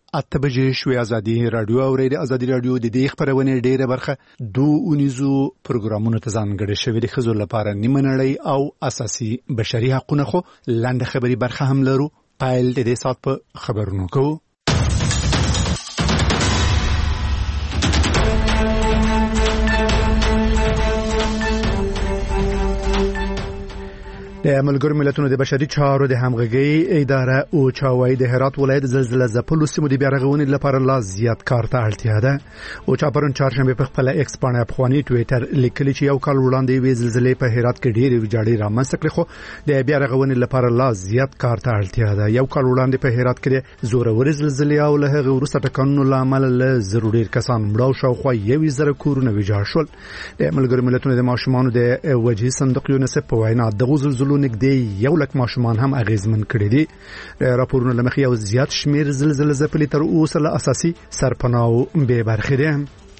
اته بجې شوې ازادي رادیو او ریډیو ازادي رادیو د دې خبرونه ډیره برخه اونیزو پروګرامونو ته ځانګړي شوی د خزو لپاره نیمه نړۍ او اساسي بشري حقوقونه خو لاندې خبري برخه هم لرو. پایل د دې سات په خبرونو کوو. د ملګرو ملتونو د بشري چارو د همغږي اداره او چاوي د هرات ولایت زلزلې ځپلو سیمو د بیارغونې لپاره لا زیات کار ته اړتیا ده. او چاپرون چهارشنبه په خپل ایکس باندې افغاني ټوئیټر لیکلی چې یو کال وړاندې وی زلزلې په هرات کې ډېرې ویجاړې رامنځته کړې، خو د بیارغونې لپاره لا زیات کار ته اړتیا ده. یو کال وړاندې په هرات کې زورورې زلزلې او له هغه وروسته ټکانونو لامل له ضروري کسان مړو شاوخوا 1000 کورونه ویجاړ شول. د ملګرو ملتونو د ماشومانو د وجهي صندوق یونیسف په وینا دغه زلزلو نږدې 1 لک ماشومان هم اغیزمن کړي دي. راپورونه لمخې یو زیات شمیر زلزلې ځپلي تر اوسه له اساسي سرپناه به برخې دي.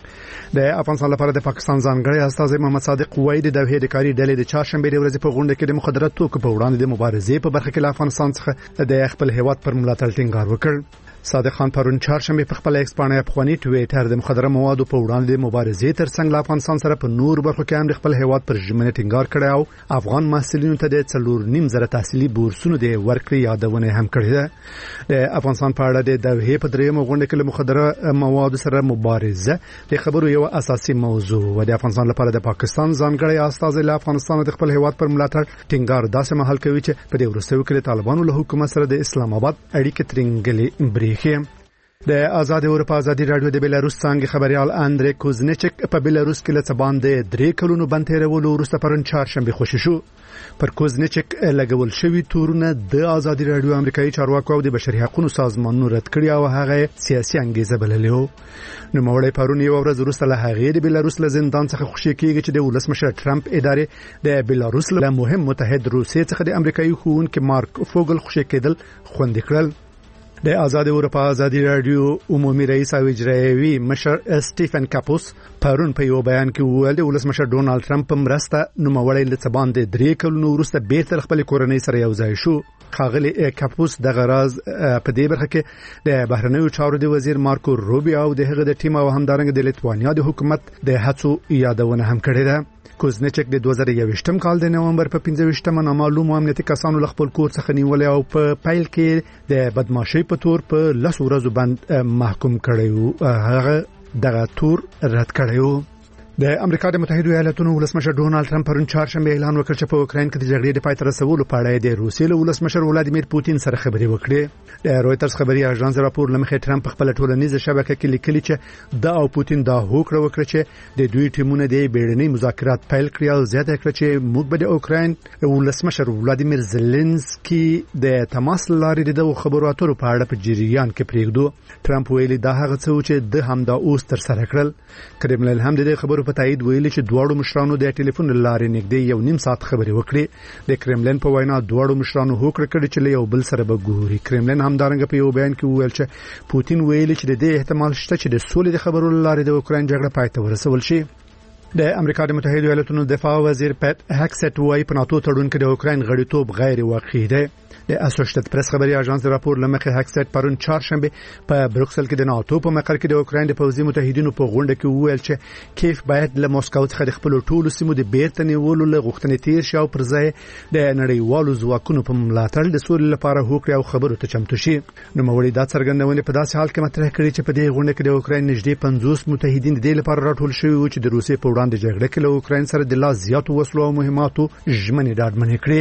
د افغانستان لپاره د پاکستان ځانګړی استازی محمد صادق وایي د دوه هډکاري ډلې د چهارشنبه ورځې په غونډه کې د مخدرات توکو په وړاندې د مبارزې په برخه کې له افغانستان څخه د خپل هیواد پر ملاتړ ټینګار وکړ. صادق خان پرون چهارشنبه په خپل ایکس باندې افغاني ټوئیټر د مخدره موادو په وړاندې د مبارزې ترڅنګ له افغانستان سره په نور برخو کې هم د خپل هیواد پر ژمنه ټینګار کړی او افغان محصلینو ته د 4.5 تحصیلي بورسونو د ورکړې یادونه هم کړې ده. د افغانستان په اړه د دوه په درېمه غونډه کې له مخدره موادو سره مبارزه د خبرو یو اساسي موضوع و. د افغانستان لپاره د پاکستان ځانګړی استازی له افغانستان د خپل هیواد پر ملاتړ ټینګار داسې مهال کوي چې په دې وروستیو کې طالبانو له حکومت سره د اسلام آباد اړیکې ترنګلې بریښي. د آزاد اروپا ازادي رادیو د بیلاروس څنګه خبريال اندري کوزنچک په بیلاروس کې له باندې 3 کلونو بنتیرولو وروسته پرون چهارشنبه خوشی شو. پر کوزنچک لګول شوی تورونه د آزادي رادیو امریکایي چارواکو او د بشري حقوقو سازمانونو رد کړی او هغه سیاسي انګیزه بللی و. نو مولای پرون یو ورځ وروسته له هغه د بیلاروس له زندان څخه خوشی کیږي چې د ولسمشر ټرمپ ادارې د بیلاروس له مهم متحد روسیې څخه د امریکایي ښوونکي مارک فوګل خوشی کېدل خوندې کړل. د آزاد اروپا ازادي رادیو عمومي رئیس او اجرایوي مشر سټیفن کاپوس پرون په یو بیان کې وویل د ولسمشر ډونالد ټرمپ مرسته نوموړی له باندې 3 کلونو وروسته بیرته خپل کورنۍ سره یو ځای شو. خاغلی کاپوس د غراز په دې برخه کې د بهرنیو چارو د وزیر مارکو روبیو او د هغه د ټیم او همدارنګ د لیتوانیا د حکومت د هڅو یادونه هم کړې ده. کوزنچک د 2021 کال د نومبر په 15مه نامعلوم امنیتي کسانو خپل کور څخه نیولې او په پایل کې د بدمعشي په تور په 10 ورځو باندې محکوم کړی و. هغه دغه تور رد کړی و. د امریکا د متحده ایالاتونو ولسمشر ډونالد ټرمپ پرون چهارشنبه اعلان وکړ چې په اوکراین کې د جګړې د پای ته رسولو په اړه د روسیې له ولسمشر ولادیمیر پوتین سره خبرې وکړې. د رويټرز خبري اژانس راپور لمخې ټرمپ خپل ټولنیزه شبکه کې لیکلی چې دا او پوتین دا هوکړه وکړه چې د دوی ټیمونه د بیړنۍ مذاکرات پیل کړي او زیاته کړه چې موږ به د اوکراین ولسمشر ولادیمیر زيلنسکي د تماس لارې د خبرو اترو په اړه په جریان کې پریږدو. ټرمپ ویلي دا هغه څه چې د همدا اوس تر سره کړل. کرملین هم د خبرو په تایید ویلي چې دواړو مشرانو د ټلیفون لارې نږدې 1.5 ساعت خبرې وکړې. د کرملین په وینا دواړو مشرانو هوکړه کړې چې له یو بل سره به ګوري. کرملین همدارنګه په یو بیان کې وویل چې پوتین ویلي چې د دې احتمال شته چې د سولې د خبرو لارې د اوکراین جګړه پای ته ورسول شي. د امریکا د متحده ایالاتونو دفاع وزیر پټ هکسټ وایي په ناتو تړون کې د اوکراین غړیتوب غیر واقعي دی. د اسوسییټډ پریس خبري اژانس راپور لمخې هکسټ پرون چهارشنبه په بروکسل کې د ناتو په مقر کې د اوکراین د پوځي متحدینو په غونډه کې وویل چې کیف باید له موسکو څخه د خپل ټولو سیمو د بیرته نیولو له غوښتنې تیر شي او پر ځای د نړیوالو ځواکونو په ملاتړ د سولې لپاره هوکړه او خبرو ته چمتو شي. نو مولوی دا څرګندونه په داسې حال کې مطرح کړي چې په دې غونډه کې د اوکراین نږدې 50 متحدین د لپاره راټول شوي و چې د روسیې په وړاندې جګړه کې له اوکراین سره د لا زیاتو وسلو او مهماتو ژمنې ډاډمنې کړې.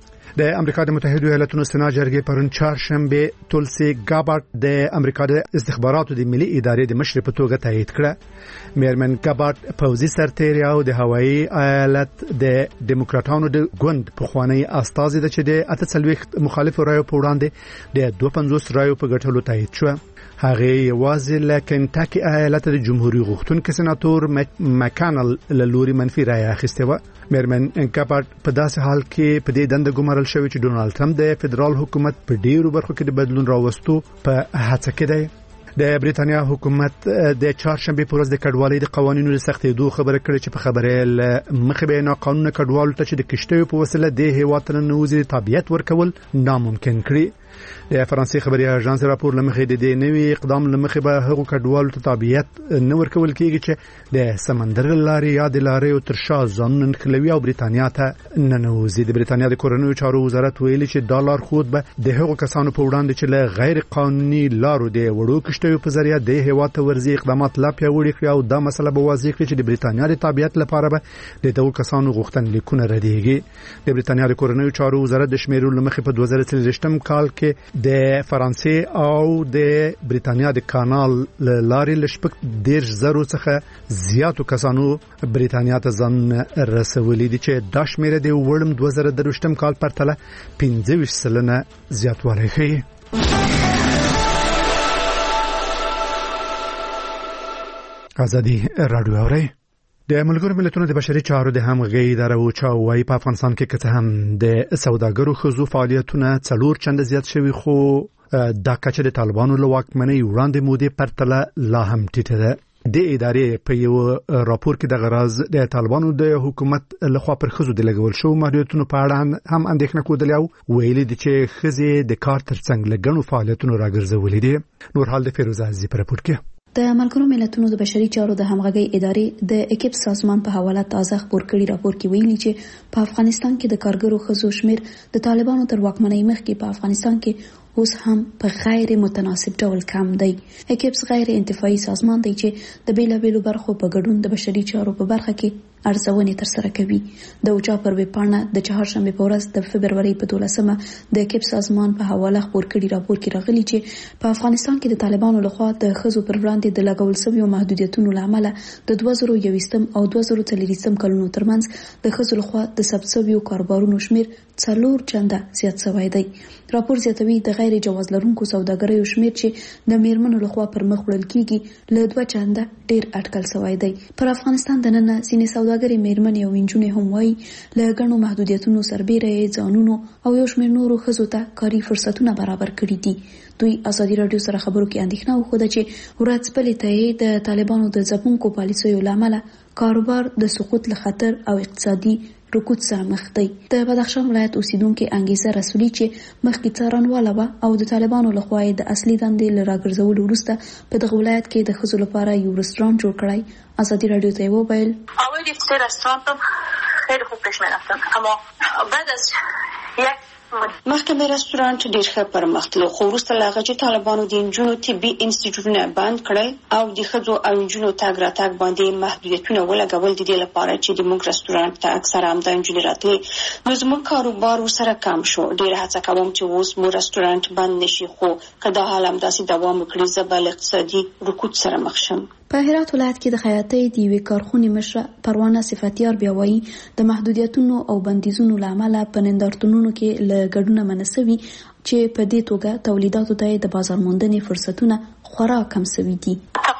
د امریکا د متحده ایالاتونو سنا جرګې پرون چهارشنبه تولسی ګابارد د امریکا د استخباراتو د ملي ادارې د مشر په توګه تایید کړه. میرمن ګابارد پوځي سرتیری او د هوایي ایالت د ډیموکراتانو د ګوند په خوانی استازي د چې د 48 مخالف رایو په وړاندې د 250 رایو په ګټلو تایید شو. هغه یوازې له کنټاکي ایالت د جمهوریت غوښتونکو سناتور مکانل له لوري منفي رای اخیسته و. میرمن ګابارد په داسې حال کې په دې دنده ګمارل شوی چې ډونالد ټرمپ د فدرال حکومت په ډیرو برخو کې د بدلون راوستو په هڅه کې دی. د بریتانیا حکومت د چهارشنبه پر ورځ د کډوالۍ د قوانینو د سختېدو خبره کړې چې په خبره مخه به نه قانون کډوالو ته چې د کشتیو په وسیله د هیواد ته نوځي تابعیت ورکول ناممکن کړي. د فرانسې خبري اژانس راپور لمخې د دې نوي اقدام لمخې به هغو کډوالو ته تابعیت نه ورکول کېږي چې د سمندر لارې یا د لارې او ترشا ځانونه نښلوي او بریتانیا ته ننوځي. د بریتانیا د کورنیو چارو وزارت ویلي چې ډالر خود به د هغو کسانو په وړاندې چې له غیر قانوني لارو د وړو کشتیو په ذریعه د هیواد ته ورځي اقدامات لا پیاوړي کړي او دا مسله به واضح کړي چې د بریتانیا د تابعیت لپاره به د دغو کسانو غوښتنلیکونه ردیږي. د بریتانیا د کورنیو چارو وزارت د شمیرو لمخې په 2023 کال کې د فرانسې او د بریتانیا د کانال لارې لشپک 10,000 څخه زیاتو کسانو بریتانیا ته ځان رسولي دي چې دا شمیره د وړم 2023 کال پرتله 25% زیاتوالی ښیي. ازادي راډیو اوري. د ملګرو ملتونو د بشري چارو د همغږي اداره اوچا وايي په افغانستان کې که څه هم د سوداګرو خزو فعالیتونه 4 چنده زیات شوي خو دا کچه د طالبانو له واکمنۍ وړاندې مودې پرتله لا هم ټیټه ده. د ادارې په یو راپور کې د غراز د طالبانو د حکومت لخوا پر خزو د لګول شو محدودیتونو په اړه هم اندېښنه کودلې او ویلي دي چې خزې د کار ترڅنګ لګڼو فعالیتونو راګرځولې دي. نور حال د فیروز عزیزی پر راپور کې. د ملګرو ملتونو د بشري چارو د همغږي ادارې د اکیپ سازمان په حواله تازه خبر کړي راپور کې ویلي چې په افغانستان کې د کارګرو خزو شمیر د طالبانو تر واکمنۍ مخکې په افغانستان کې اوس هم په غیر متناسب ډول کم دی. اکیپس غیر انتفاعي سازمان دی چې د بیلابیلو برخو په ګډون د بشري چارو په برخه کې ارزونې ترسره کوي. د اوچا پر ویب پاڼه د چهارشنبه په ورځ د فبرवरी په 12مه د اکیپ سازمان په حواله خبر کړي راپور کې راغلي چې په افغانستان کې د طالبانو لخوا د خزو پر وړاندې د لګول شویو محدودیتونو لامل د 2021 او 2023 کلونو ترمنځ د خزو لخوا د ثبت شویو کاروبارونو شمیر 4 چنده زیات شوی دی. راپور زیاتوي د غیر جواز لرونکو سوداګریو شمیر چې د میرمنو لخوا پر مخ وړل کیږي له 2 چنده ډیر اټکل شوی دی. پر افغانستان د نن سینې سوداګري میرمنې او انجونې هم وایي له غنو محدودیتونو سربېره ځانونو او یو شمیر نورو خزو ته کاري فرصتونه برابر کړي دي. دوی ازادي راډیو سره خبرو کې اندېښنه وښوده چې ورځپلې ته د طالبانو د ځپونکو پالیسیو لامل کاروبار د سقوط له خطر او اقتصادي رکود سره مخ دی. د بدخشان ولایت اوسیدونکو انګیزه رسولي چې مخکې څارنواله و او د طالبانو لخوا د اصلي دندې لراګرځولو وروسته په دغه ولایت کې د خزو لپاره یو رستورانت جوړ کړی. ازادي راډیو ته وویل اول یک رستوران خیلی خوب پیش می‌رفتن اما بعد از یک مخکې رستورانت ډیر ښه پرمختلو خو وروسته له هغه چې طالبانو د انجونو طبي انسټیټیوټونه بند کړل او د ښځو او انجونو تګ راتګ باندې محدودیتونه ولګول د دې لپاره چې د موږ رستورانت ته اکثره همدا انجونې راتلې نو زموږ کاروبار ورسره کم شو. ډیر هڅه کوم چې اوس مو رستورانت بند نشي خو که دا حال همداسې دوام وکړي زه به له اقتصادي رکود سره مخ شم. په هرات ولایت کې د خیاطۍ د یوې کارخونې مشره پروانه صفاتیار بیا وایي د محدودیتونو او بندیزونو له امله په نندارتونونو کې له ګډونه منسوي چې په دې توګه تولیداتو ته د بازار موندنې فرصتونه خورا کم شوي دي.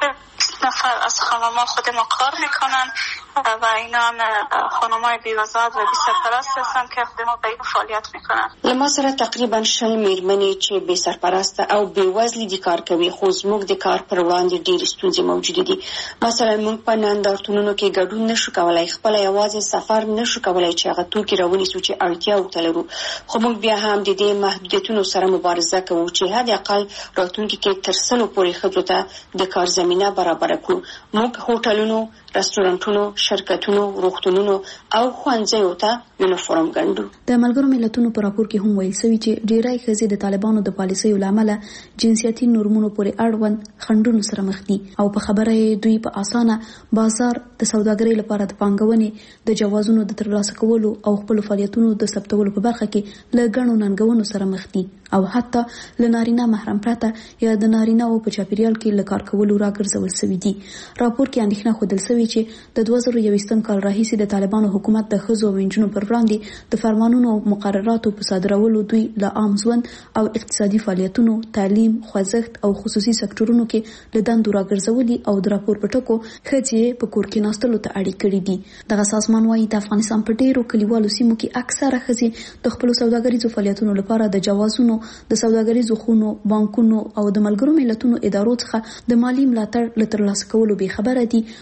نفر از خانم‌ها خود ما کار میکنن و اینا هم خانم‌های بی‌وزارت و بی‌سرپرست هستن که خود ما به این فعالیت میکنن. لما سره تقریبا 10 میرمنې چې بې سرپرست او بې وزلي دي کار کوي خو زموږ د کار پر وړاندې ډېرې ستونزې موجودې دي. مثلا موږ په نندارتونونو کې ګډون نشو کولای، خپل یوازې سفر نشو کولای چې هغه توکي راونیسو چې اړتیا ورته لرو. خو موږ بیا هم د دې محدودیتونو سره مبارزه کوو چې حد اقل راتلونکي کې تر 100 پورې ښځو ته د کار زمینه برابر کړو. موږ هوټلونو، رستورانتونو، شرکتونو، روغتونونو او ښوونځیو ته یونیفورم ګنډو. د ملګرو ملتونو په راپور کې هم ویل شوی چې ډیری ښځې د طالبانو د پالیسیو لامل جنسیتي نورمونو پورې اړوند خنډونو سره مخ دي او په خبره دوی په اسانه بازار د سوداګرۍ لپاره د پانګونې د جوازونو د ترلاسه کولو او خپل فعالیتونو د ثبتولو په برخه کې له ګڼو ننګونو سره مخ دي او حتی له نارینه محرم پرته یا د نارینه او په چاپیریال کې له کار کولو راګرځول شوي دي. راپور کې اندېښنه ښودل شوې چې د 2021 کال راهیسې د طالبانو حکومت د ښځو او نجونو پر وړاندې د فرمانونو او مقرراتو په صادرولو دوی له عام ژوند او اقتصادي فعالیتونو، تعلیم، خوځښت او خصوصي سکتورونو کې له دندو راګرځولي او د راپور په ټکو ښځې په کور کې ناستلو ته اړ کړي دي. دغه سازمان وايي د افغانستان په ډیرو کلیوالو سیمو کې اکثره ښځې د خپل سوداګریزو فعالیتونو لپاره د جوازونو، د سوداګریزو خونو، بانکونو او د ملګرو ملتونو ادارو څخه د مالی ملاتړ له ترلاسه کولو بې خبره دي او دوی په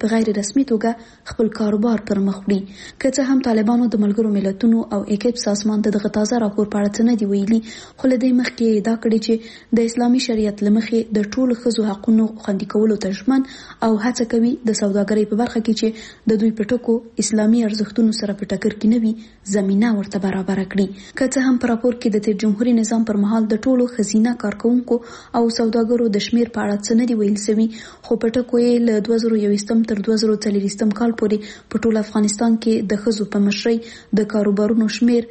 په غیر رسمي توګه خپل کاروبار پر مخ وړي. که څه هم طالبانو د ملګرو ملتونو او ایکیپ سازمان ته دغه تازه راپور په اړه څه نه دي ویلي، خو له دې مخکې ادعا کړې چې د اسلامي شریعت له مخې د ټولو ښځو حقونو خوندي کولو ته ژمن او هڅه کوي د سوداګرۍ په برخه کې چې د دوی په ټکو اسلامي ارزښتونو سره په ټکر کې نه وي زمینه ورته برابره کړي. که څه هم په راپور کې د تیر جمهوریت نظام پر مهال د ټولو ښځینه کارکونکو او سوداګرو د شمیر په اړه څه نه دي ویل شوي، خو په ټکو یې له 2021 تر 2040 کال پورې په ټول افغانستان کې د ښځو په مشرۍ د کاروبارونو شمیر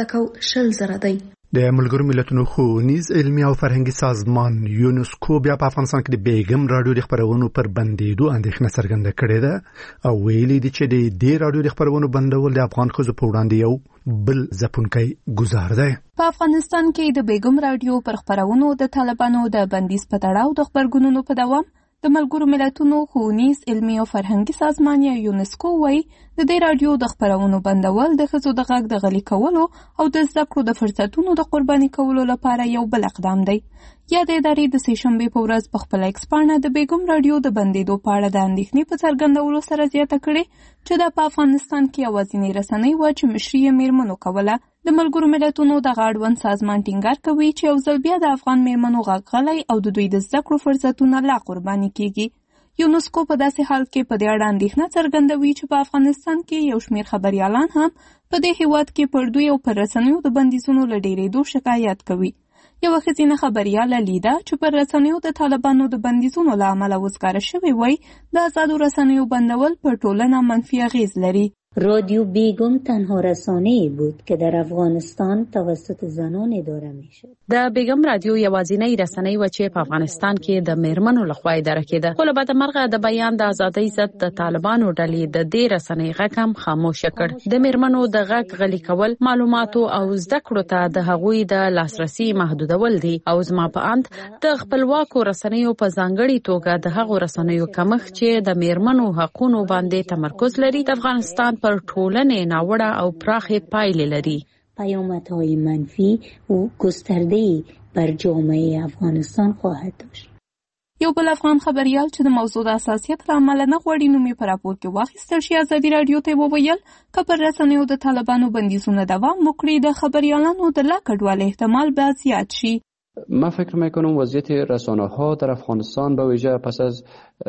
4,60,000 دی. د ملګرو ملتونو ښوونیز علمي او فرهنګي سازمان یونسکو بیا په افغانستان کې د بیګم رادیو د خبرونو پر بندیدو اندېښنه څرګنده کړې ده او ویلي دي چې د دې رادیو د خبرونو بندول د افغان ښځو په وړاندې یو بل ځپونکی ګزار دی. په افغانستان کې د بیګم رادیو پر خبرونو د طالبانو د بندیز په تړاو د خبرګونونو په دوام د ملګرو ملتونو ښوونیز علمي او فرهنګي سازمان یا یونسکو وایي د دې رادیو د خبرونو بندول د ښځو د غږ د غلي کولو او د زده کړو د فرصتونو د قرباني کولو لپاره یو بل اقدام دی. یا د ادارې د سه‌شنبې په ورځ په خپل ایکس پاڼه د بیګم رادیو د بندیدو په اړه د اندېښنې په څرګندولو سره زیاته کړې چې دا په افغانستان کې یوازینۍ رسنۍ وه چې مشري یې میرمنو کوله. د ملګرو ملتونو دغه اړوند سازمان ټینګار کوي چې یو ځل بیا د افغان میرمنو غږ غلی او د دوی د زده کړو فرصتونه لا قرباني کیږي. یونسکو په داسې حال کې په دې اړه اندېښنه څرګندوي چې په افغانستان کې یو شمېر خبریالان هم په دې هېواد کې پر دوی او پر رسنیو د بندیزونو له ډېرېدو شکایت کوي. یوه ښځینه خبریاله لیده چې پر رسنیو د طالبانو د بندیزونو له امله وزګاره شوې وای د آزادو رسنیو بندول پر ټولنه منفي اغیز لري. رادیو بیگم تنها رسانه‌ای بود که در افغانستان توسط زنان اداره میشد. د بیگم رادیو یوازینۍ رسنۍ و چې په افغانستان کې د میرمنو لخوا اداره کېده. خو له بدمرغه د بیان د ازادۍ ضد د طالبانو ډلې د دې رسنۍ غږ هم خاموش کړ. د میرمنو د غږ غلي کول، معلوماتو او زده کړو ته د هغوی د لاسرسي محدودول دي او زما په اند د خپلواکو رسنیو په ځانګړي توګه د هغو رسنیو کمښت چې د میرمنو حقوقو باندې تمرکز لري د افغانستان پر ټولنې ناوړه او پراخې پایلې لري. پیامدهای منفی و گسترده‌ای بر جامعه افغانستان خواهد داشت. یو بل افغان خبریال چې د موضوع د حساسیت له امله نه غواړي نوم یې په راپور کې واخیستل شي ازادي راډیو ته وویل که پر رسنیو د طالبانو بندیزونه دوام وکړي د خبریالانو د لا کډوالۍ احتمال به زیات شي. من فکر میکنم وضعیت رسانه‌ها در افغانستان به ویژه پس از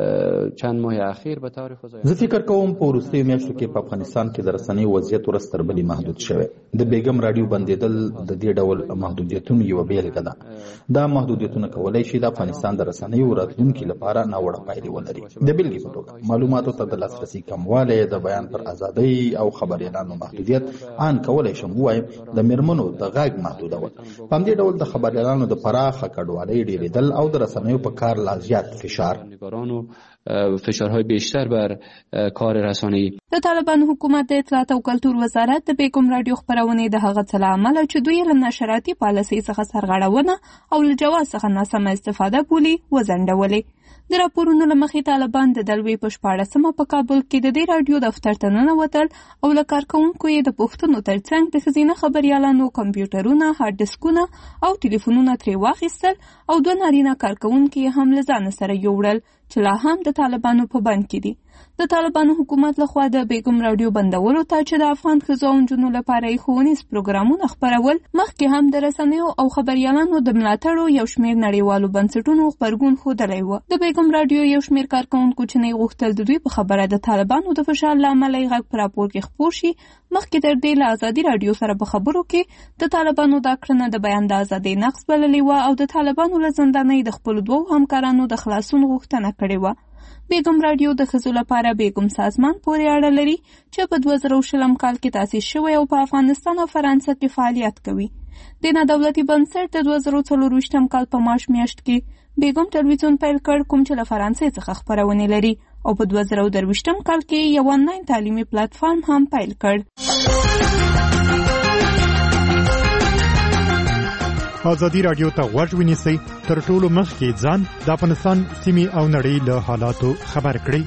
چند ماه اخیر به طور فزاینده زه فکر کوم په وروستیو میاشتو کې په افغانستان کې د رسنیو وضعیت ورځ تر بلې محدود شوی. د بیګم رادیو بندیدل د دې ډول محدودیتونو یوه بیلګه ده. دا محدودیتونه کولی شي د افغانستان د رسنیو راتلونکي لپاره ناوړه پایلې ولري. د بیلګې په توګه معلوماتو ته د لاسرسي کموالی، د بیان پر ازادۍ او خبریالانو محدودیت، ان کولی شم ووایم د میرمنو د غږ محدودول. په همدې ډول د خبریالانو د پراخه کډوالۍ ډېرېدل او د رسنیو په کار لا زیات فشارهای بیشتر بر کار رسانه‌ای. د طالبانو حکومت د اطلاعات او کلتور وزارت د بیګم رادیو خبرونې د هغه څه له امله چې دوی له نشراتي پالیسۍ څخه سرغړونه او له جواز څخه ناسمه استفاده بولي وځنډولې. د راپورونو له مخې طالبان د دلوي په 14مه په کابل کې د دې رادیو دفتر ته ننوتل او له کارکوونکو یې د پوښتنو ترڅنګ د ښځینه خبریالانو کمپیوټرونه، هارډ ډیسکونه او ټلیفونونه ترې واخیستل او 2 نارینه کارکوونکي یې هم له ځانه سره یوړل چې لا هم د طالبانو په بند کې دي. د طالبانو حکومت لخوا د بیګم رادیو بندولو ته چې د افغان ښځو او نجونو لپاره یې ښوونیز پروګرامونه خپرول، مخکې هم د رسنیو او خبریالانو د ملاتړو یو شمېر نړیوالو بنسټونو غبرګون ښودلی و. د بیګم رادیو یو شمېر کارکوونکو چې نه غوښتل د دوی په خبره د طالبانو د فشار له امله یې غږ په راپور کې خپور شي، مخکې تر دې له ازادي راډیو سره په خبرو کې د طالبانو دا کړنه د بیان د ازادۍ نقض بللې وه او د طالبانو له زندانۍ د خپلو 2 همکارانو د خلاصون غوښتنه کړې وه. بیګم رادیو د ښځو لپاره بیګم سازمان پورې اړه لري چې په 2020 کال کې تاسیس شوی او په افغانستان او فرانسه کې فعالیت کوي. د نادولتي بنسټ د 2024 کال په مارچ میاشت کې بیګم ټلویزیون پیل کړ، کوم چې له فرانسې څخه خبرونه لري او په 2023 کال کې یو آنلاین تعلیمي پلیټفارم هم پیل کړ. ازادي راډیو ته غوږ ونیسئ، تر ټولو مخکې ځان د افغانستان سیمې او نړۍ له حالاتو خبر کړئ.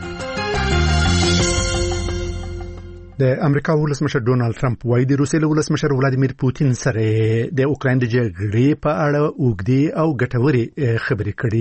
د امریکا ولسمشر ډونالد ټرمپ وايي د روسیې ولسمشر ولادیمیر پوتین سره د اوکراین د جګړې په اړه اوږدې او ګټورې خبرې کړې دي.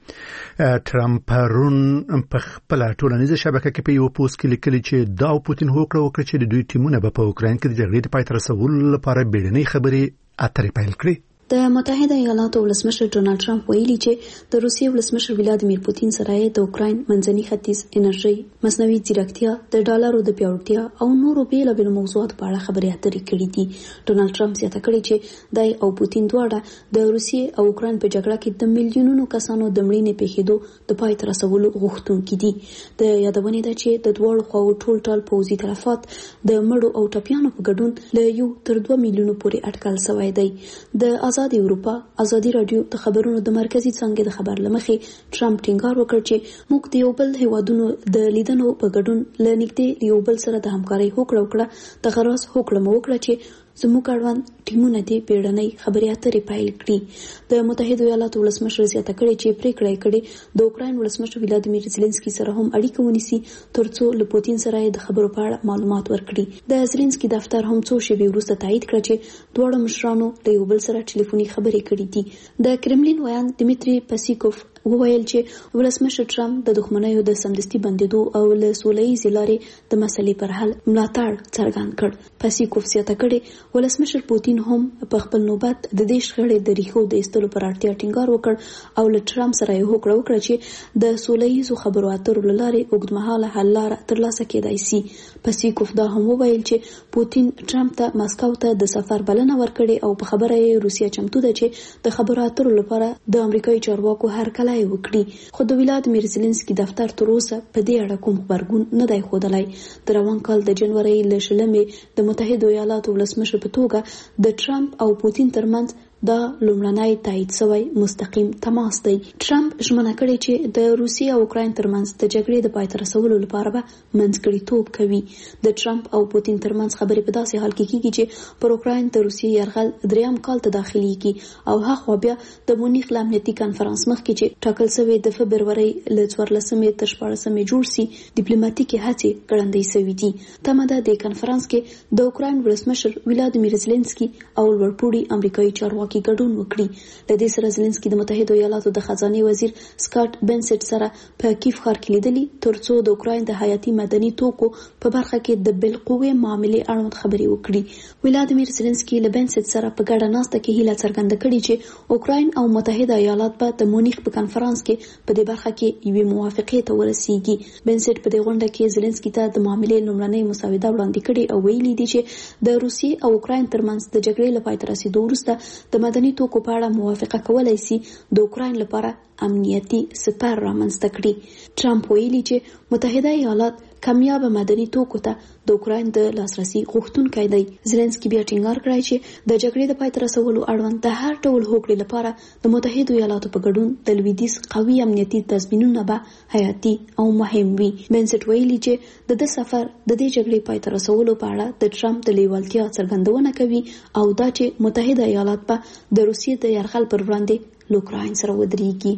ټرمپ پرون په خپل ټولنیزه شبکه کې په یو پوسټ کې لیکلي چې دا پوتین هوکړه وکړه چې د دوی ټیمونه په اوکراین کې د جګړې د پای ته رسولو لپاره بیړنۍ خبرې اترې پیل کړې. د متحده ایالاتو ولسمشر ډونالد ټرمپ ویلي چې د روسیې ولسمشر ولادیمیر پوتین سره د اوکراین منځني ختیځ انرژي، مصنوعي ځیرکتیا، د ډالرو د پیاوړتیا او نورو بیلابیلو موضوعاتو په اړه خبرې اترې کړې دي. ډونالد ټرمپ زیاته کړې چې دای او پوتین دواړه د روسیې او اوکراین په جګړه کې د میلیونونو کسانو د مړینې پیښېدو د پای ته رسولو غوښتونکي دي. د یادونې ده چې د دواړو خواو ټول پوځي تلفات د مړو او ټپیانو په ګډون له 1 تر 2 میلیونو پورې اټکل شوی دی. د آزاد اروپا ازادي رادیو د خبرونو د مرکزی څنګه د خبر لمخې ټرمپ ټینګار وکړ چې موږ د یو بل هیوادونو د لیدنو په ګډون لنیږدې یو بل سره د همکارۍ هوکړه وکړه. د غرض هوکړه مو وکړه چې زموږ اړوند ټیمونه دې بیړنۍ خبرې اترې پیل کړي. د متحده ایالاتو ولسمشر زیاته کړې چې پریکړه یې کړې د اوکراین ولسمشر ولادیمیر زيلنسکي سره هم اړیکه ونیسي ترڅو له پوتین سره د خبرو په اړه معلومات ورکړي. د زيلنسکي دفتر هم څو شېبې وروسته تایید کړ چې دواړه مشرانو د یو بل سره ټلیفوني خبرې کړې دي. د کرملین ویان دمیتری پاسیکوف وویل چې ولسمشر ټرمپ د دښمنیو د سمدستي بندیدو او له سوله‌ییزې لارې د مسلې پر حل ملاتړ څرګند کړ. پاسیکوف زیاته کړې ولسمشر پوتین هم په خپل نوبت د دې شخړې د ریښو د ایستلو پر اړتیا ټینګار وکړ او له ټرمپ سره یې هوکړه وکړه چې د سوله‌ییزو خبرو اترو له لارې اوږدمهاله حل لاره ترلاسه کېدای شي. پاسیکوف دا هم وویل چې پوتین ټرمپ ته مسکو ته د سفر بلنه ورکړې او په خبره یې روسیه چمتو ده چې د خبرو اترو لپاره د امریکایي چارواکو هرکلی وکړي. خو د ولادیمیر زيلنسکي دفتر تر اوسه په دې اړه کوم خبرګون نه دی ښودلی. د روان کال د جنوري له 20 د متحده ایالاتو ولسمشر په توګه د ټرمپ او پوتین ترمنځ دا لومړنی تایید شوی مستقیم تماس دی. ټرمپ ژمنه کړې چې د روسیې او اوکراین ترمنځ د جګړې د پای ته رسولو لپاره به منځګړیتوب کوي. د ټرمپ او پوتین ترمنځ خبرې په داسې حال کې کیږي چې پر اوکراین د روسیې یرغل 3ام کال ته داخليږي او هغه بیا د مونیخ امنیتي کانفرنس مخکې چې ټاکل شوی د فبرवरी له 14 تر 16 جوړ شي ډیپلوماټیکي هڅې ګړندۍ شوې دي. تمه ده د کانفرنس کې د اوکراین ولسمشر ولادیمیر زيلنسکي او لوړپوړي امریکایي چارواکي ګډون وکړي. د دې سره زيلنسکي د متحده ایالاتو د خزانه وزیر سکاټ بنسټ سره په کیف ښار کې لیدلي ترڅو د اوکراین د حیاتي مدني توکو په برخه کې د بالقوه معاملې اړوند خبرې وکړي. ولادیمیر زيلنسکي له بنسټ سره په ګډه ناسته کې هیله څرګنده کړې چې اوکراین او متحده ایالات به د مونیخ په کانفرنس کې په دې برخه کې یوې موافقې ته ورسیږي. بنسټ په دې غونډه کې زيلنسکي ته د معاملې لومړنۍ مسوده وړاندې کړې او ویلي دي چې د روسیې او اوکراین ترمنځ د جګړې لپاره تر رسیدو وروسته د مدني توکو په اړه موافقه کولای شي د اوکراین لپاره امنیتي سپر رامنځته کړي. ټرمپ ویلي چې متحده ایالات کامیاب مدني توکو ته د اوکراین د لاسرسي غوښتونکی دی. زيلنسکي بیا ټینګار کړی چې د جګړې د پای ته رسولو اړوند د هر ډول هوکړې لپاره د متحده ایالاتو په ګډون د لویدیځ قوي امنیتي تضمینونه به حیاتي او مهم وي. بنسټ ویلي چې د سفر د دې جګړې پای ته رسولو په اړه د ټرمپ د لیوالتیا څرګندونه کوي او دا چې متحده ایالات به د روسیې د یرغل پر وړاندې له اوکراین سره ودرېږي.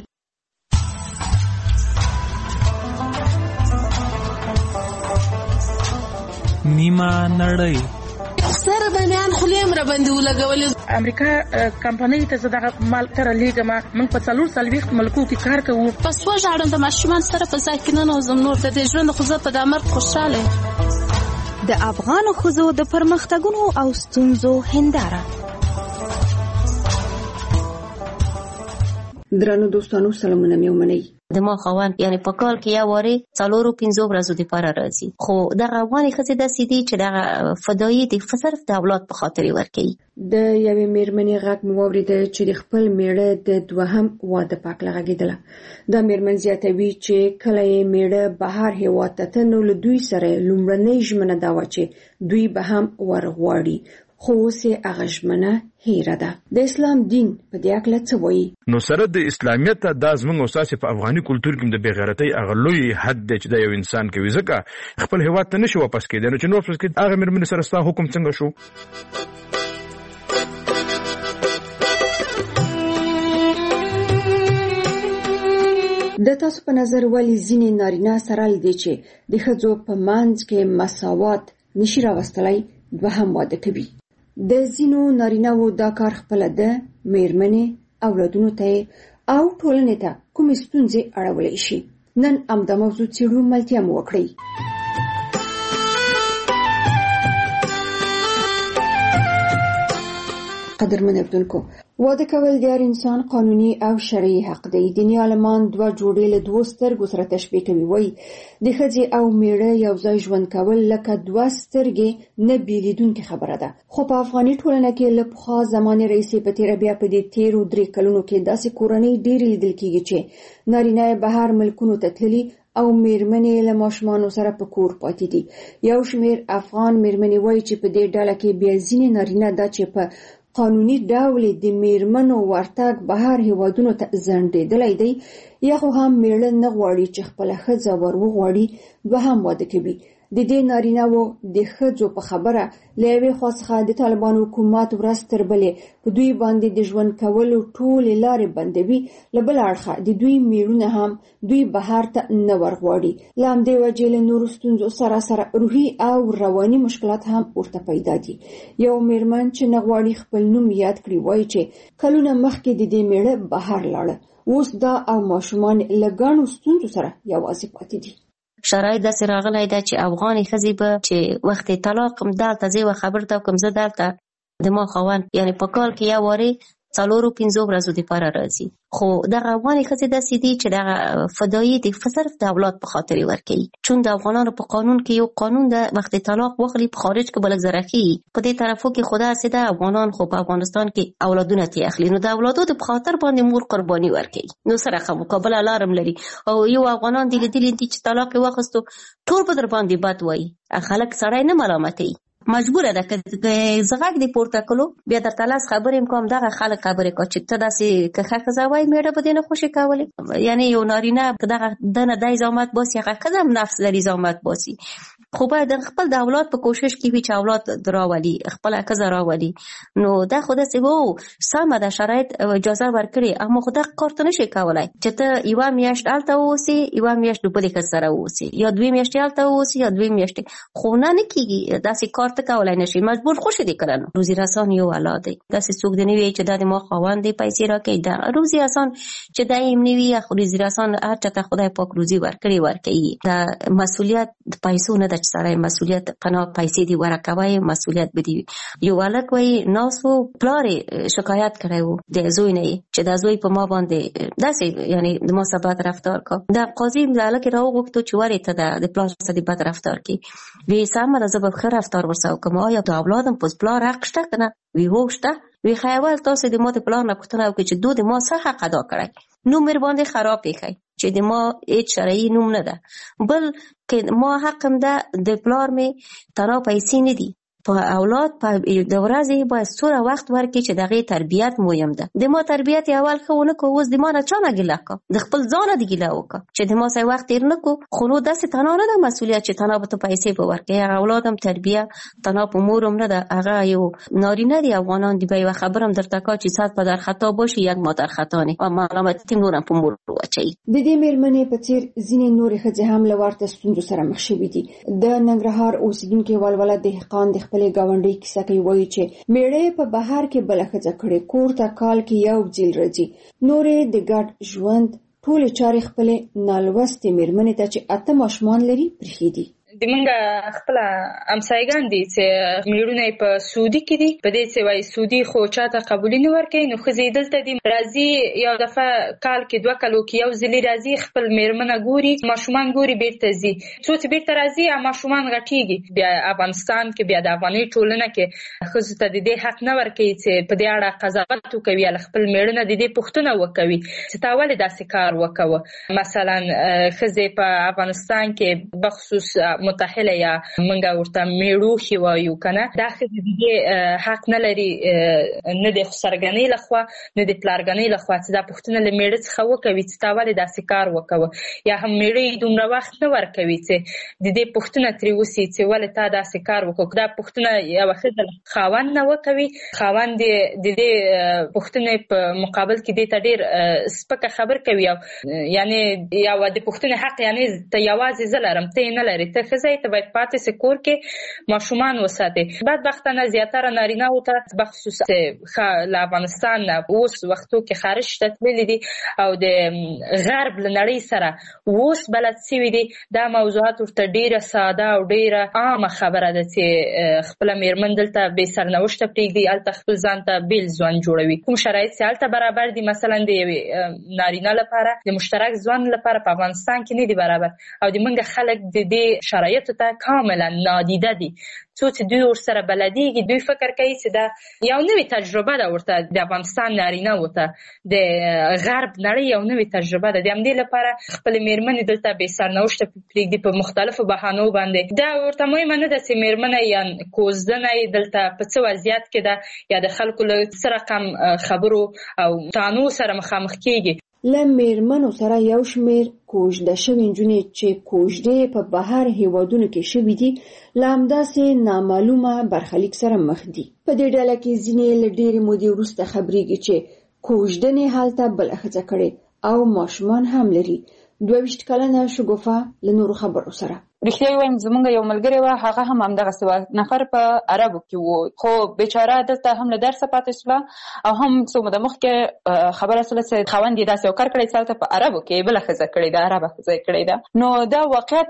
نیمه نړۍ سره بنیان خلیم را باندې ولګولې. امریکا کمپنۍ ته زداغه مال تر لېګه موږ په 4 ملکو کې کار کوو. پس وژاړم د ماشومان سره په ځای کې نه نوزم نور د دې ژوند خو زه په د مرګ خوشاله. د افغان ښځو د پرمختګونو او ستونزو هنداره. درنو دوستانو سلامونه مې ومنئ. د ما خوان یعنی په کال کې یو واره 4-5 ورځې لپاره راځي. خو دغه افغاني ښځې داسې دي چې دغه فدایي د صرف د اولاد په خاطر ورکوي. د یوې میرمنې غږ مې واورېده چې د خپل میړه د دوهم واده په هکله غږېدله. دا میرمن زیاتوي چې کله یې میړه بهر هېواد ته ته نو له دوی سره لومړنۍ ژمنه دا وه چې دوی به هم ورغواړي، خو اوس یې هغه ژمنه هیره ده. د اسلام دین په دې اړه څه وایي؟ نو سره د اسلامیت دا زموږ اساس په افغاني کلچر کې د بېغیرتۍ هغه لوی حد دی چې دا یو انسان کوي، ځکه خپل هیواد ته نشي واپس کېدی. نو چې نو واپس کېد هغه میرمنې سره ستا حکم څنګه شو؟ د تاسو په نظر ولې ځینې نارینه سره لدی چې د ښځو په منځ کې مساوات نشي راوستلی دوهم واده کوي؟ د ځینو نارینه‌وو دا کار خپله د میرمنې اولادونو ته او ټولنې ته کومې ستونزې اړولی شي. نن همدا موضوع څېړو، ملتیا مو وکړئ. قدرمن اردوونکو، واده کول د هر انسان قانوني او شرعي حق دی. دیني عالمان دوه جوړې له دوو سترګو سره تشبیه کوي. وایي د ښځې او میړه یو ځای ژوند کول لکه دوه سترګې نه بیلیدونکې خبره ده. خو په افغاني ټولنه کې له پخوا زمانې راهیسې په تېره بیا په دې تېرو 3 کلونو کې داسې کورنۍ ډېرې لیدل کېږي چې نارینه یې بهر ملکونو ته تللي او میرمنې له ماشومانو سره په کور پاتې دي. یو شمېر افغان میرمنې وایي چې په دې ډله کې بیا ځینې نارینه ده چې په قانوني ډول د میرمنو ورتګ بهر هیوادونو ته ځنډېدلی دی، یا خو هم میړه نه غواړي چې خپله ښځه ور وغواړي، دوهم واده کوي. د دې نارینه‌وو د ښځو په خبره له یوې خوا څخه د طالبانو حکومت ورځ تر بلې په دوی باندې د ژوند کولو ټولې لارې بندوي، له بل اړخه د دوی میړونه هم دوی بهر ته نه ورغواړي. له همدې وجې له نورو ستونزو سره سره روحي او رواني مشکلات هم ورته پیدا دي. یو میرمن چې نه غواړي خپل نوم یاد کړي وایي چې کلونه مخکې د دې میړه بهر لاړه، اوس دا او ماشومان له ګڼو ستونزو سره یوازې پاتې دي. شرایط داسې راغلی ده چې افغاني ښځې به چې وخت طلاق دلته زه یوه خبر ته کوم، زه دلته د ما خاوند یعنې په کال کې یو وارې 4-5 ورځو دپاره راځي. خو دغه افغاني ښځې داسې دي چې دغه فدایي د صرف د اولاد په خاطر ورکوي. چون د افغانانو په قانون کې یو قانون ده، وخت طلاق واخلي په خارج کې بلک زره ښیي. په دې طرفو کې خو داسې ده افغانان خو په افغانستان کې اولادونه ترې اخلي، نو د اولادو د په خاطر باندې مور قرباني ورکوي، نو سره مقابله لارم لري. او یو افغانان دي لیدلي دي چې طلاق یې واخیستو ټول به در باندې بد وایي، خلک سړی نه ملامتوي، مجبوره ده که زغږ دی پورته کړو بیا درته لاس خبرې کوم. دغه خلک خبرې کوي چې ته داسې که ښځه وایي میړه به دې نه خوشې کولی. یعنې یو نارینه که دغه دنه دی زحمت باسي، هغه ښځه هم نفس لري زحمت باسي، خو باید خپل د اولاد په کوشش کې وي چې اولاد راولي، خپله ښځه راولي. نو دا خو داسې وو سمه ده، شرایط اجازه ورکړي، اما خو دغه کار ته نشي کولی چې ته یوه میاشت هلته واوسې، یوه میاشت د بلې ښځې سره واوسې، یا 2 میاشتې هلته واوسې یا 2 میاشتې. خو نه کېږي داسې کار ته کولی نشي، مجبور خوشې دي کړه. نو روزي رسان یو الله دی، داسې څوک دی نه وي چې دا د ما خاوند دی پیسې راکوي. دا روزي رسان چې دا یې نه وي، خو روزي رسان هر چا ته خدای پاک روزي ورکوي. دا مسؤلیت د پیسو نه ده چې سړی مسؤلیت پناه پیسې دی ورکوي، مسؤلیت به دی. یو هلک وایي ناسو پلار شکایت کړی و د زوی نه چې دا زوی په ما باندې داسې یعنی د ما سره بد رفتار کا. دا قاضي د هلک راوغوښتو چې ولې ته د پلار سره بد رفتار کوي. وی سمه ده زه به ښه رفتار ورسره وکړم، آیا د اولادم په پلار حق شته که نه؟ وی هو شته. وی خیر اول تاسو د ما د پلار نه پوښتنه وکړئ چې د ما څه حق ادا کړی، نوم مې باندې خراب ایښی چې د ما هیڅ شرعي نوم نه ده، بل که ما حق هم ده د پلار مې تنها پیسې نه دي په اولاد په د ورځې باید څومره وخت ورکړي چې د هغې تربیت مهم ده. د ما تربیت یې اول ښه ونه کړو، اوس د ما نه چا نه ګیله کړه، د خپل ځانه دې ګیله وکړه چې د ما سره وخت تېر نه کړو. خو نو داسې تنها نه ده مسؤلیت چې تنها به ته پیسې به ورکړې، هغه اولاد هم تربیه تنها په مور هم نه ده، هغه یو نارینه دی. افغانان دی به یوه خبر هم درته کا چې 100 په در خطا باشي 1 ما در خطا نه، او ملامتي نور هم په مور واچوي. د دې میرمنې په څېر ځینې نورې ښځې هم له ورته ستونزو سره مخ شوي دي. د ننګرهار اوسېدونکې ولوله دهقان د خپلې ګاونډۍ سکه وایي چې میړه په بهر کې بل ښځه کړي، کور ته کال کې یو ځل راځي، نورې د ګډ ژوند ټولې چارې خپلې نالوستې میرمنې ته چې 8 ماشومان لري پرېښي دي. د منګه خپل امسایګان دي چې میړونه په سعودي کې دي، په دې چې وای سعودي خو چاته قبول نه ورکوي، نو خزې دلته دي راځي یو دفعه کال کې 2 کالو کې یو ځل راځي، خپل میرمنه ګوري، ماشومان ګوري، بیرته ځي. څو چې بیرته راځي ماشومان غټيږي، بیا افغانستان کې بیا د افغاني ټولنه کې خزو ته د دې حق نه ورکوي چې په دې اړه قضاوت وکوي، خپل میړونه د دې پوښتنه وکوي چې تا ولې داسې کار وکوه. مثلا خزې په افغانستان کې بخصوص متحله یا منګه ورته میړو خي وایو کنه، دا خزې دې حق نه لري، نه د خسرګنۍ لخوا نه د پلارګنۍ لخوا چې دا پوښتنه له میړه څخه وکوي چې تا ولې داسې کار وکوه، یا هم میړه دومره وخت نه ورکوي چې د دې پوښتنه ترې وسي چې ولې تا داسې کار وکړ. دا پوښتنه یو ښځه خاوند نه وکوي، خاوند د دې پوښتنې په مقابل کې دې ته ډېر سپکه خبر کوي، یعنی یو د پوښتنې حق یعنی ته یوازې زه لرم ته نه لرې، ته ښځه ته باید پاتې سي کور کې ماشومان وساتي. بدبختانه زیاتره نارینه او ته بخصوص له افغانستان اوس وختو کې خارج ته تللي دي او د غرب له نړۍ سره اوس بلد سوي دي. دا موضوعات ورته ډیره ساده او ډیره عامه خبره ده چې خپل میرمن دلته بې سرنوشته پرېږدي، هلته خپل ځان ته بیل ژوند جوړوي. کوم شرایط چې هلته برابر دي مثلا د یوې نارینه لپاره د مشترک ژوند لپاره په افغانستان کې نه دي برابر او د موږ خلک د دې شرایطو ته کاملا نادیده دي. څو چې دوی ورسره بلدیږي دوی فکر کوي چې دا یو نوې تجربه ده ورته د افغانستان نارینه ورته د غرب نړۍ یو نوې تجربه ده. د همدې لپاره خپلې میرمنې دلته بې سرنوشته پرېږدي په مختلفو بهانو باندې. دا ورته مهمه نه ده چې میرمنه یا کوزدنه یې دلته په څه وضعیت کې ده یا د خلکو له څه رقم خبرو او تانو سره مخامخ کېږي. له میرمنو سره یو شمېر کوژده شوې نجونې چې کوژدې په بهر هیوادونو کې شوي دي له همداسې نامعلومه برخلیک سره مخ دي. په دې ډله کې ځینې له ډېرې مودې وروسته خبرېږي چې کوژدنې هلته بله ښځه کړې او ماشومان هم لري. 22 کلنه شګوفه له نورو خبرو سره رښتیا وایم زمونږ یو ملګری و هغه هم همدغسې و، نفر په عربو کې و خو بیچاره دلته هم له درسه پاتې شوله او هم څو موده مخکې خبره شوله چې خاوند یې داسې یو کار کړی چې هلته په عربو کې بله ښځه کړې ده، عربه ښځه یې کړې ده. نو دا واقعیت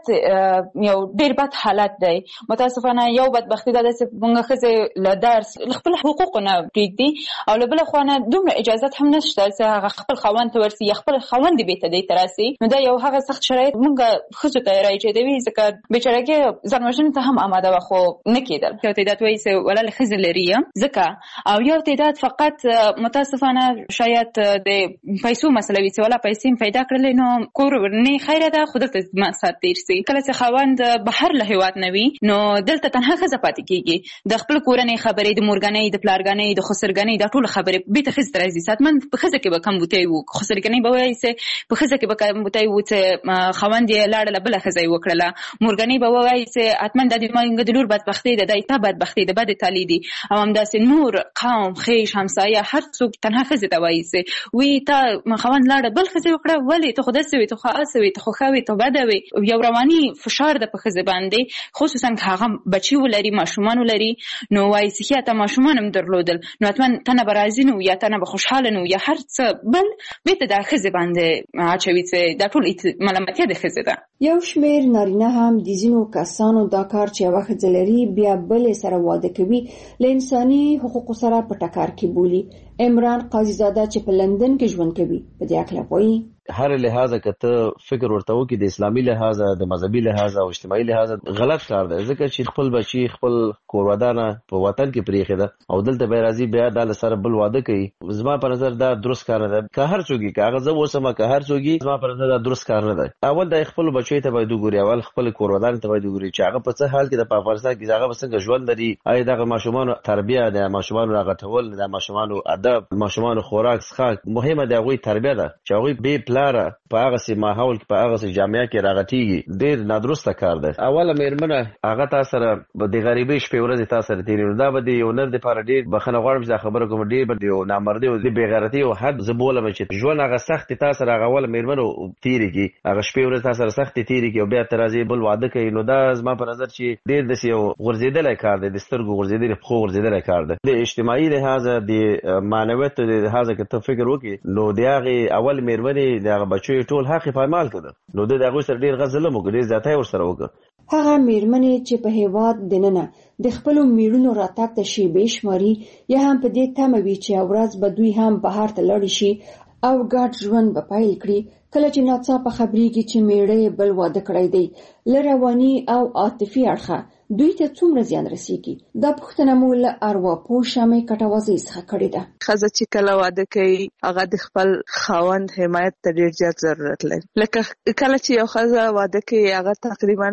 یو ډېر بد حالت دی. متاسفانه یو بدبختي دا ده چې موږ ښځې له درس له خپل حقوقو نه پرېږدي او له بله خوا نه دومره اجازت هم نشته چې هغه خپل خاوند ته ورسي یا خپل خاوند یې بېرته دې ته راسي. نو دا یو هغه سخت شرایط موږ ښځو ته راایجادوي ځکه بیچارهګي ځان وژنې ته هم آماده وه خو نه کېدل. یو تعداد وایي چې ولله ښځې لري ځکه او یو تعداد فقط متاسفانه شاید د پیسو مسله وي چې ولا پیسې هم پیدا کړلې نو کور نه خیره ده خو دلته زما سات تېر سي. کله چې خاوند بهر له هېواد نه وي نو دلته تنها ښځه پاتې کېږي. د خپل کورنۍ خبرې د مورګنۍ د پلارګنۍ د خسرګنۍ دا ټولې خبرې بېرته ښځې ته راځي. ساتمن په ښځه کې به کمبوتی وو، خسرګنۍ به وایي چې په ښځه کې به کمبوتی وو چې خاوند یې لاړله بله ښځه یې وکړله. مورګنۍ به وایي چې حتما دا د لور بدبختي ده، دا تا بدبختي ده، بدې تالي دي. او همداسې نور قوم خیش همسایه هر څوک تنها ښځې ته وایي چې وی تا خاوند لاړه بل ښځې وکړه ولې ته خو داسې وې ته خو هسې وې ته خو ښه وې ته بده وې. یو رواني فشار ده په ښځې باندې خصوصا که هغه بچي ولري ماشومان ولري نو وایي چې ښه ته ماشومان هم درلودل نو حتما ته نه به راضي نه یا ته نه به خوشحاله نه یا هر څه بل بېرته دا ښځې باندې اچوي چې دا ټول ملامتیا د ښځې ده. یو شمېر نارینه هم د ځینو کسانو دا کار چې یوه ښځه لري بیا بلې سره واده کوي له انساني حقوقو سره په ټکر کې بولي. عمران قاضي زاده چې په لندن کې ژوند کوي په دې اړه وایي هر لحاظه کته فکر ورته وکړي د اسلامي لحاظه د مذهبي لحاظه او اجتماعي لحاظه غلط کار دی ځکه چې خپل بچي خپل کورودانه په وطن کې پریخي ده او دلته به راځي بیا د سره بل واده کوي. زما په نظر دا درست کار نه ده. که هر څوک کاغذ وسمه که هر څوک زما په نظر دا درست کار نه ده. اول د خپل بچي ته باید وګوري، اول خپل کورودانه ته باید وګوري چې هغه په څه حال کې د افغانستان کې هغه څنګه ژوند لري. آیا د ماشومان تربیه د ماشومان راغټول د ماشومان ادب ماشومان خوراک څخه مهمه ده. هغه تربیه ده چې هغه به پلاره په هغه سي ماحول کې په هغه سي جامعه کې راغټيږي ډېر نادرسته کار ده. اوله میرمنه هغه تاسو سره د غریبۍ شپې ورځې تاسو سره تیرې دا به یو نر د پاره ډېر بخنه غواړم چې خبره کوم ډېر به یو نامردي او د بېغیرتي او حد زبوله چې ژوند هغه سخت تاسو سره هغه اوله میرمنه تیرې کی هغه شپې ورځې تاسو سره سخت تیرې کی او بیا ترازی بل واده کوي نو دا زما په نظر چې ډېر د یو غورځیدل کار دی، د سترګو غورځیدل خو غورځیدل کار دی. د اجتماعي لحاظه د معنویت د لحاظه کې ته فکر وکړي نو د هغه اول میرمنه د هغه بچو ټول حق پایمال کړه نو د هغه سره ډیر غزل مو ډیر ځاتای ور سره وکړه. هغه میرمنې چې په هیواد دننه د خپل میړونو راتګ ته شی بشماري یا هم په دې تمه وي چې اورز به دوی هم بهر ته لاړ شي او ګډ ژوند به پیل کړي کله چې ناڅاپه خبرېږي چې میړه بل واده کړی دی لرواني او عاطفي اړخه دوی ته څومره زیان رسیږي. دا پوښتنه مو له ارواپوه شمې کټوازۍ څخه کړې ده. ښځه چې کله واده کوي هغه د خپل خاوند حمایت ته ډېر زیات ضرورت لري. لکه کله چې یو ښځه واده کوي هغه تقریبا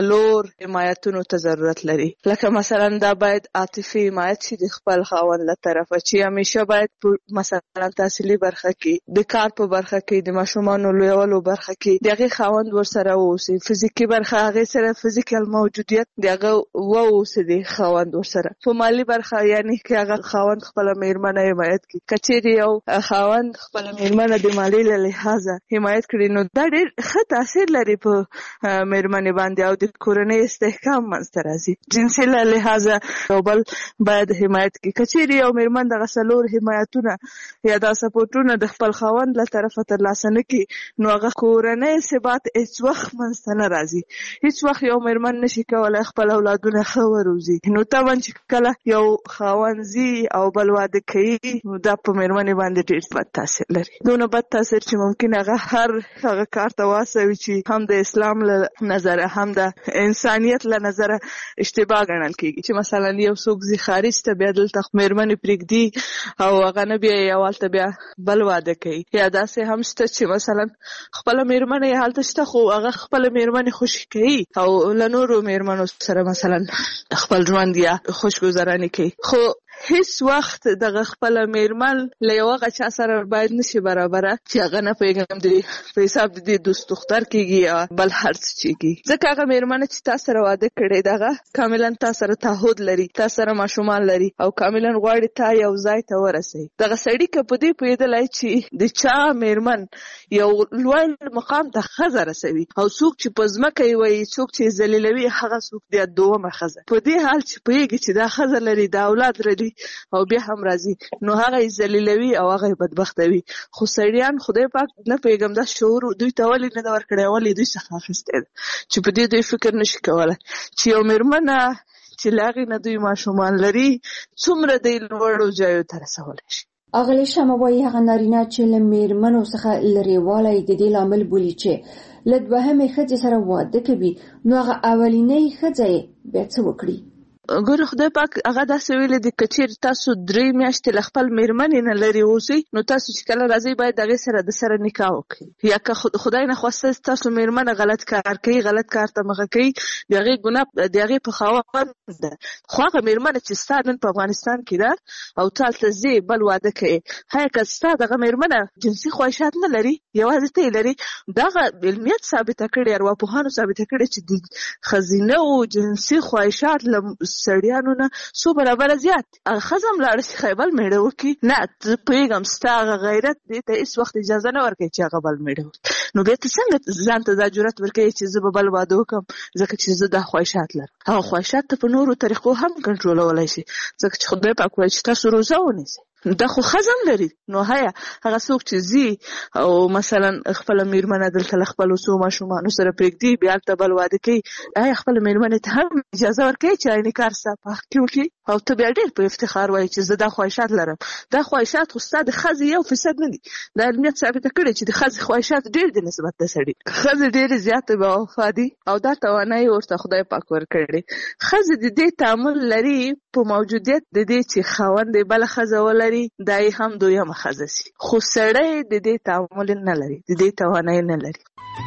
4 حمایتونو ته ضرورت لري. لکه مثلا دا باید عاطفي حمایت شي د خپل خاوند له طرفه چې همیشه باید مثلا تحصیلي برخه کې د کار په برخه کې د ماشومانو لویولو برخه کې دغه خاوند ورسره اوسي. فزیکی برخه هغه سره فزیکل موجودیت دغه هغه ووسدي خاوند ورسره په مالی برخه یعنی کې هغه خاوند خپل میرمنه حمایت کوي کچېری یو خاوند خپل میرمنه د مالی له لحاظه حمایت کړي نو دا ډېر ښه تاثیر لري په میرمنې باندې او د کورنۍ استحکام منځته راځي جنسي له لحاظه یو بل باید حمایت کوي کچېری یو میرمن دغه څلور حمایتونه یا دا سپورټونه د خپل خاوند له طرفه ترلاسه نه کړي نو هغه کورنۍ ثبات هیڅ وخت منځته نه راځي هیڅ وخت یو میرمن نشي کولی خپل اولادونه ښه وروزي نو طبعا چې کله یو خاوند ځي او بل واده کوي نو دا په میرمنې باندې ډېر بد تاثیر لري دونه بد تاثیر چې ممکن هغه کار ته واسوي چې هم د اسلام له نظره هم د انسانیت له نظره اشتباه ګڼل کېږي چې مثلا یو څوک ځي خارج ته بیا دلته میرمنې پرېږدي او هغه نه بیا یې هلته بیا بل واده کوي یا داسې هم شته چې مثلا خپله میرمنه یې هلته شته خو هغه خپله میرمنې خوشي کوي او له نورو میرمنو سره مثلا خپل ژوند یا خوشګذراني کوي خو هیڅ وخت دغه خپل میرمن له یو هغه چا سره باید نشي برابره چې هغه نه پوهېږم د په حساب د دې دوست دختر کېږي یا بل هر څه کېږي ځکه هغه میرمنه چې تا سره واده کړی دغه کاملا تا سره تعهد لري تا سره ماشومان لري او کاملا غواړي تا یو ځای ته ورسوي دغه سړي که په دې پوهېدلی چې د چا میرمن یو لوړ مقام ته ښځه رسوي او څوک چې په ځمکه یې وایي څوک چې یې ذلیلوي هغه څوک دی دومه ښځه په دې حال چې پوهېږي چې دا ښځه لري دا اولاد لري او بیا هم راځي نو هغه یې ذلیلوي او هغه یې بدبختوي خو سړیان خدای پاک نه پوهېږم دا شعور دوی ته ولې نه ده ورکړی ولې دوی څخه اخیستی ده چې په دې دوی فکر نشي کولی چې یو میرمنه چې له هغې نه دوی ماشومان لري څومره دی لوړو ځایو ته رسولی شي اغلې شمه وایي هغه نارینه چې له میرمنو څخه لرېوالی د دې لامل بولي چې له دوهمې ښځې سره واده کوي نو هغه اولینۍ ښځه یې بیا څه وکړي ګوره خدای پاک هغه داسې ویلي دي که چېرې تاسو 3 میاشتې له خپل میرمنې نه لرې اوسئ نو تاسو چې کله راځئ باید د هغې سره د سره نکاح وکړئ یا که خدای نخواسته تاسو میرمنه غلط کار کوي غلط کار ته مخه کوي د هغې ګناه د هغې په خاوند ده خو هغه میرمنه چې ستا نن په افغانستان کې ده او ته هلته ځې بل واده کوې هیا که ستا دغه میرمنه جنسي خواهشات نه لري یوازې ته یې لري دغه علمیت ثابته کړې ارواپوهانو ثابته کړې چې د ښځینه و جنسي خواهشات له سړیانو نه څو برابره زیات هغه ښځه هم لاړه شي ښایي بل میړه وکړي نه زه پوهېږم ستا هغه غیرت دې ته هېڅ وخت اجازه نه ورکوي چې هغه بل میړه وکړي نو بیا ته څنګه ځان ته دا جرأت ورکوي چې زه به بل واده وکړم ځکه چې زه دا خواهشات لرم هغه خواهشات ته په نورو طریقو هم کنټرولولی شي ځکه چې خدای پاک وایي چې تاسو روزه ونیسئ دا خو ښځه هم لري نو هیا هغه څوک چې ځي او مثلا خپله میرمنه دلته له خپلو څو ماشومانو سره پرېږدي بیا هلته بل واده کوي هیا خپله میرمنې ته هم اجازه ورکوي چې عیني کار ستا په حق کې وکړي او ته بیا ډېر په افتخار وایي چې زه دا خواهشات لرم دا خواهشات خو ستا د ښځې 1% نه دي دا علمیت ثابته کړې چې د ښځې خواهشات ډېر دي نسبت د سړي ښځې ډېرې زیاتې باوفا دي او دا توانایي ورته خدای پاک ورکړې ښځې د دې تعامل لري په موجودیت د دې چې خاوند یې بله ښځه ولري دا یې هم دویمه ښځه سي خو سړی د دې تعامل نه لري د دې توانایي نه لري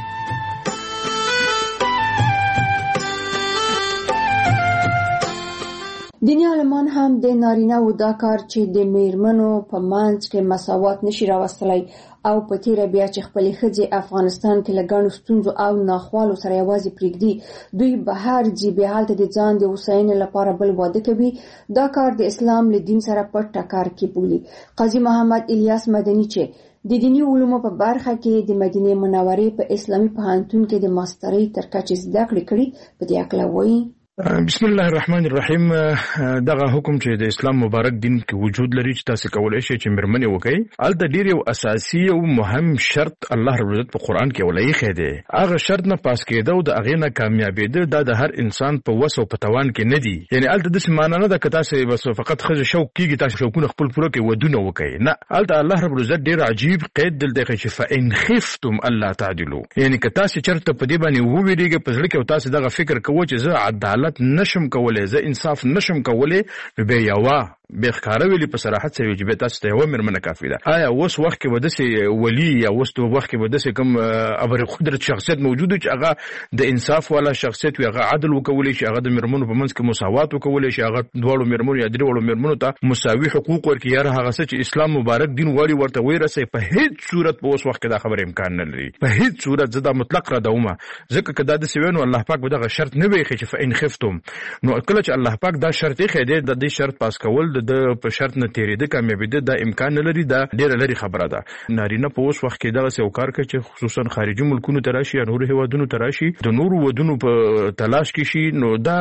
دیني عالمان هم د نارینه و دا کار چې د میرمنو په منځ کې مساوات نشي راوستلی او په تیره بیا چې خپلې ښځې افغانستان کې له ګڼو ستونزو او ناخوالو سره یوازې پرېږدي دوی بهر ځي بیا هلته د ځان د هوساینې لپاره بل واده کوي دا کار د اسلام له دین سره په ټکر کې بولي قاضي محمد الیاس مدني چې د دیني علومو په برخه کې د مدینې منورې په اسلامي پوهنتون کې د ماسترۍ تر کچې زده کړې کړي په دې هکله وایي بسم الله الرحمن الرحیم دغه حکم چې د اسلام مبارک دین کې وجود لري چې تاسو کولای شئ چې میرمنې وکړي الته ډیر یو اساسي او مهم شرط الله رب العزت په قران کې ولایي خېده هغه شرط نه پاس کېده او د هغه نه کامیابېده د هر انسان په وس او په توان کې نه دی یعنی الته د سمانه نه د کتا سه بس فقط خځه شوق کیږي تاسو شوقونه خپل پوره کې ودونه وکړي نه الته الله رب العزت ډیر عجیب قید دلته چې فإن خفتم الله تعدلوا یعنی که تاسو چرته په دې باندې وویریږئ په ځل کې او تاسو دغه فکر کوئ چې زه عدالت نشم کولای زه انصاف نشم کولای به یوا به ښکارا ویلي په صراحت سره چې به تاسو ته یو مرمنه کافي ده. آیا اوس وخت کې ودسه ولی یا اوس وخت کې ودسه کوم ابر قدرت شخصیت موجود چې هغه د انصاف والا شخصیت وي، هغه عدل وکولي شي، هغه د مرمنو په منځ کې مساوات وکولي شي، هغه دوړو مرمنو یا درې وړو مرمنو ته مساوي حقوق ورکړي، یا هغه څه چې اسلام مبارک دین غواړي ورته ورسي. په هیڅ صورت په اوس وخت کې دا خبره امکان نه لري، په هیڅ صورت زدا مطلق را دومه. ځکه کدا د سوینو الله پاک به دا شرط نه ویخي چې فإن خفتم، نو کله چې الله پاک دا شرط یې خېده د دې شرط پاس کول د په شرط نه تیرېده کامیابی ده، دا امکان نه لري، دا ډېر لري خبره ده. نارینه په اوس وخت کې دغه څه کار کوي چې خصوصا خارجي ملکونو ته راشي یا نور هیوادونو ته راشي، د نورو ودونو په تلاش کې شي. نو دا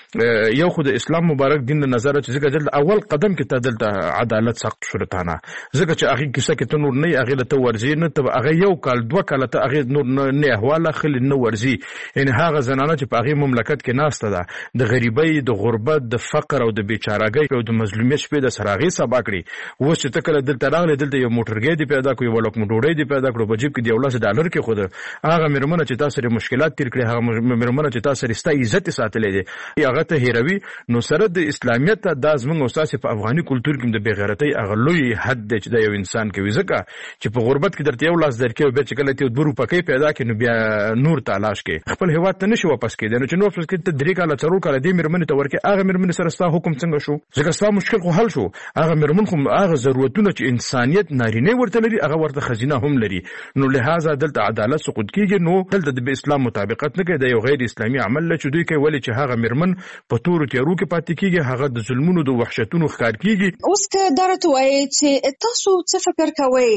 یو خو د اسلام مبارک دین د نظر چې ځکه دلته اول قدم کې ته دلته عدالت سخت شرطانه، ځکه چې هغه کیسه کې ته نور نه هغه ته ورزي نه، ته هغه یو کال دوه کال ته هغه نور نه احواله خل نه ورزي. یعنی هغه زنانه چې په هغه مملکت کې ناشته ده د غریبۍ، د غربت، د فقر او د بیچارهګۍ او د مظلومیت شپې د سراغي سبا کړی. اوس چې تکله دلته راغله دلته یو موټرګي دی پیدا کوي، ولک موټوړې دی پیدا کړو، په جیب کې دی $10 کې خود هغه مرمنه چې تاسو لري مشکلات تیر کړی، هغه مرمنه چې تاسو رستا عزت ساتلې دي هغه ته هیروي. نو سره د اسلامیت د ازمن او اساس په افغاني کلچر کې د بغیرتۍ هغه لوی حد دی چې د یو انسان کوي، ځکه چې په غربت کې درته یو لاس درکې او به چې کله ته دورو پکې پیدا کړي نو بیا نور تلاش کې خپل هیواد ته نشي واپس کېدای. نو چې نو واپس کېته 3 کال 4 کال دې مرمنه ته ورکه هغه مرمنه سره ستا حکم څنګه شو؟ ځکه ستا مشکل خو حل شو، هغه مرمن خو هغه ضرورتونه چې انسانيت نارینه ورته لري هغه ورته خزینه هم لري. نو لہذا دلته عدالت سقوط کیږي. نو دلته د اسلام مطابقت نه کوي، د یو غیر اسلامي عمل له چدوي کوي، ولې چې هغه مرمن په تور تیارو کې پاتې کیږي، هغه د ظلمونو د وحشتونو ښکار کیږي. اوس که درته وایي چې تاسو څه فکر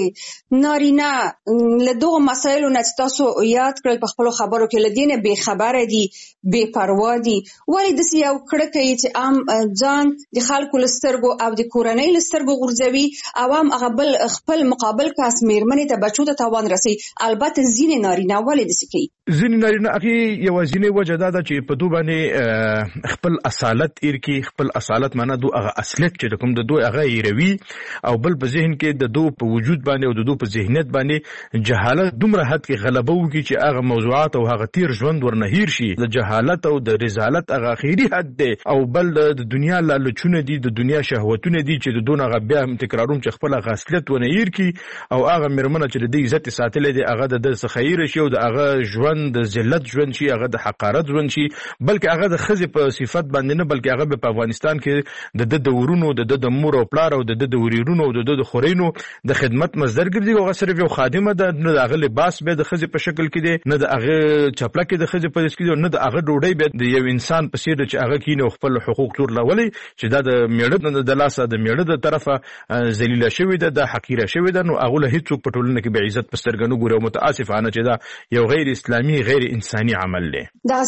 کوئ نارینه له دغه مسایلو نه تاسو یاد کړل په خپل خبرو کې لدینه بے خبره دي، بے پروا دي، ولې د یو کړه کوي چې عام ځان د خلکو لسترګو او د کورنۍ لسترګو غورځوي، عوام هغه بل خپل مقابل کاس میرمنې ته بچو ته تاوان رسي. البته ځینې نارینه ولې داسې کوي؟ ځینې نارینه هغه یوازینی وجه دا ده چې په دوی باندې خپل اصالت ایر کې، خپل اصالت معنا دوی هغه اصلیت چې کوم د دوی هغه ایروي، او بل په ذهن کې د دوی په وجود باندې او د دوی په ذهنیت باندې جهالت دومره حد کې غلبه وکړي چې هغه موضوعات او هغه تیر ژوند ورنهیر شي. د جهالت او د رذالت هغه اخیری حد دی، او بل د دنیا لالچونه دي، د دنیا شهوتونه دي چې د دون هغه بیا هم تکراروم چې خپل غاصلیت ونهیر کی، او هغه مرمنه چې د عزت ساتلې دي هغه د خیر شي او د هغه ژوند د ذلت ژوند شي، هغه د حقارت ژوند شي، بلکې هغه د خزې په صفت باندې نه، بلکې هغه په افغانستان کې د ورونو د مور او پلار او د وريرونو او د خورینو د خدمت مصدر ګرځي، او صرف یو خادمه ده، نه د هغه لباس به د خزې په شکل کې دی، نه د هغه چپله کې د خزې په داس کې دی، نه د هغه ډوډۍ به د یو انسان په څیر چې هغه کینه خپل حقوق تور لولي چې دا د میړه د لاسه د میړه د طرفه ذلیله شوی ده، د حقیره شوی ده. نو هغه له هیڅ په ټولنه کې به عزت پسترګنو ګورو. متاسفانه چې دا یو غیر اسلامي غیر انساني عمل دی. دا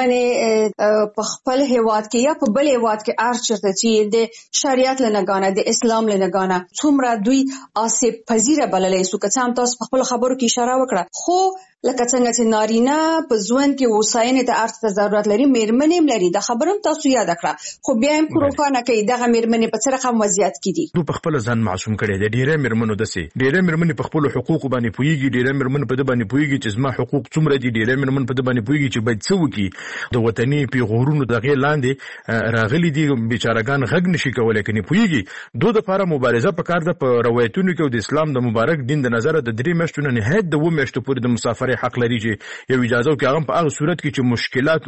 سیمرمنه په خپل هیواد کې یا په بل هیواد کې ارچته چې د شریعت لنګانه د اسلام لنګانه څومره دوی آسیب پذیره بللې سو. که څام تاسو په خپل خبرو کې اشاره وکړه، خو لکه څنګه چې نارینه په ژوند کې وساینې ته ارته ضرورت لري، میرمنې لري، دا خبرم تاسو یاد کړه. خو بیا هم پروفانه کوي دغه میرمنې په څه رقم وضعیت کې دي. نو په خپل ځان معصوم کړي دي. ډیره میرمنو دسي، ډیره میرمنې په خپل حقوق باندې پويږي، ډیره میرمنې په دې باندې پويږي چې زما حقوق څومره دي، ډیره میرمنې په دې باندې پويږي چې باید څه وکړي. د وطني پیغورونو دغه لاندې راغلي دي، بیچارهګان غږ نشي کولای کني پويږي. دوی د لپاره مبارزه پکار ده په روایتونو کې د اسلام د مبارک دین د نظر د 3 میاشتو نه نهایت د 2 میاشتو پورې د مسافرۍ حق لري چې یو اجازه او هغه په هغه صورت کې چې مشکلات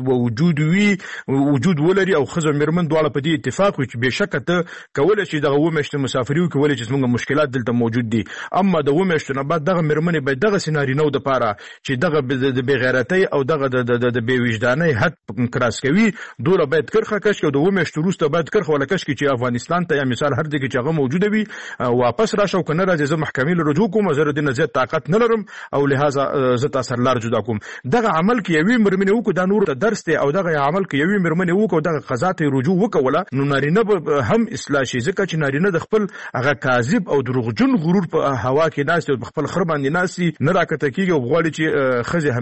وجود ولري او خزو مرمن دواړه په دې اتفاق وي چې بهشکه ته کولای شي دغه و مشته مسافری او کولای چې څنګه مشکلات دلته موجود دي. اما د و مشته نه بعد دغه مرمن به دغه سيناريو د پاره چې دغه د بغیرتۍ او دغه د بے وجدانۍ حد کراس کوي، دوله باید کرخه کش او د و مشته روسته باید کرخه ولا کش چې افغانستان ته یا مثال هر دغه چې هغه موجوده وي واپس راشه او کنه راځي زه محکمې له رجوع کوم، زه د نزیات طاقت نه لرم او لہذا زه تاسو لار جدا کوم. دغه عمل کې یوې مرمنې وکړو دا نور درس دی، او دغه عمل کې یوې مرمنې وکړو دغه قضا ته رجوع وکوله، نو نارینه به هم اصلاح شي. ځکه چې نارینه د خپل هغه کاذب او دروغجن غرور په هوا کې ناست او خپل خر باندې ناسي نه راکته کیږي او غواړي چې خزه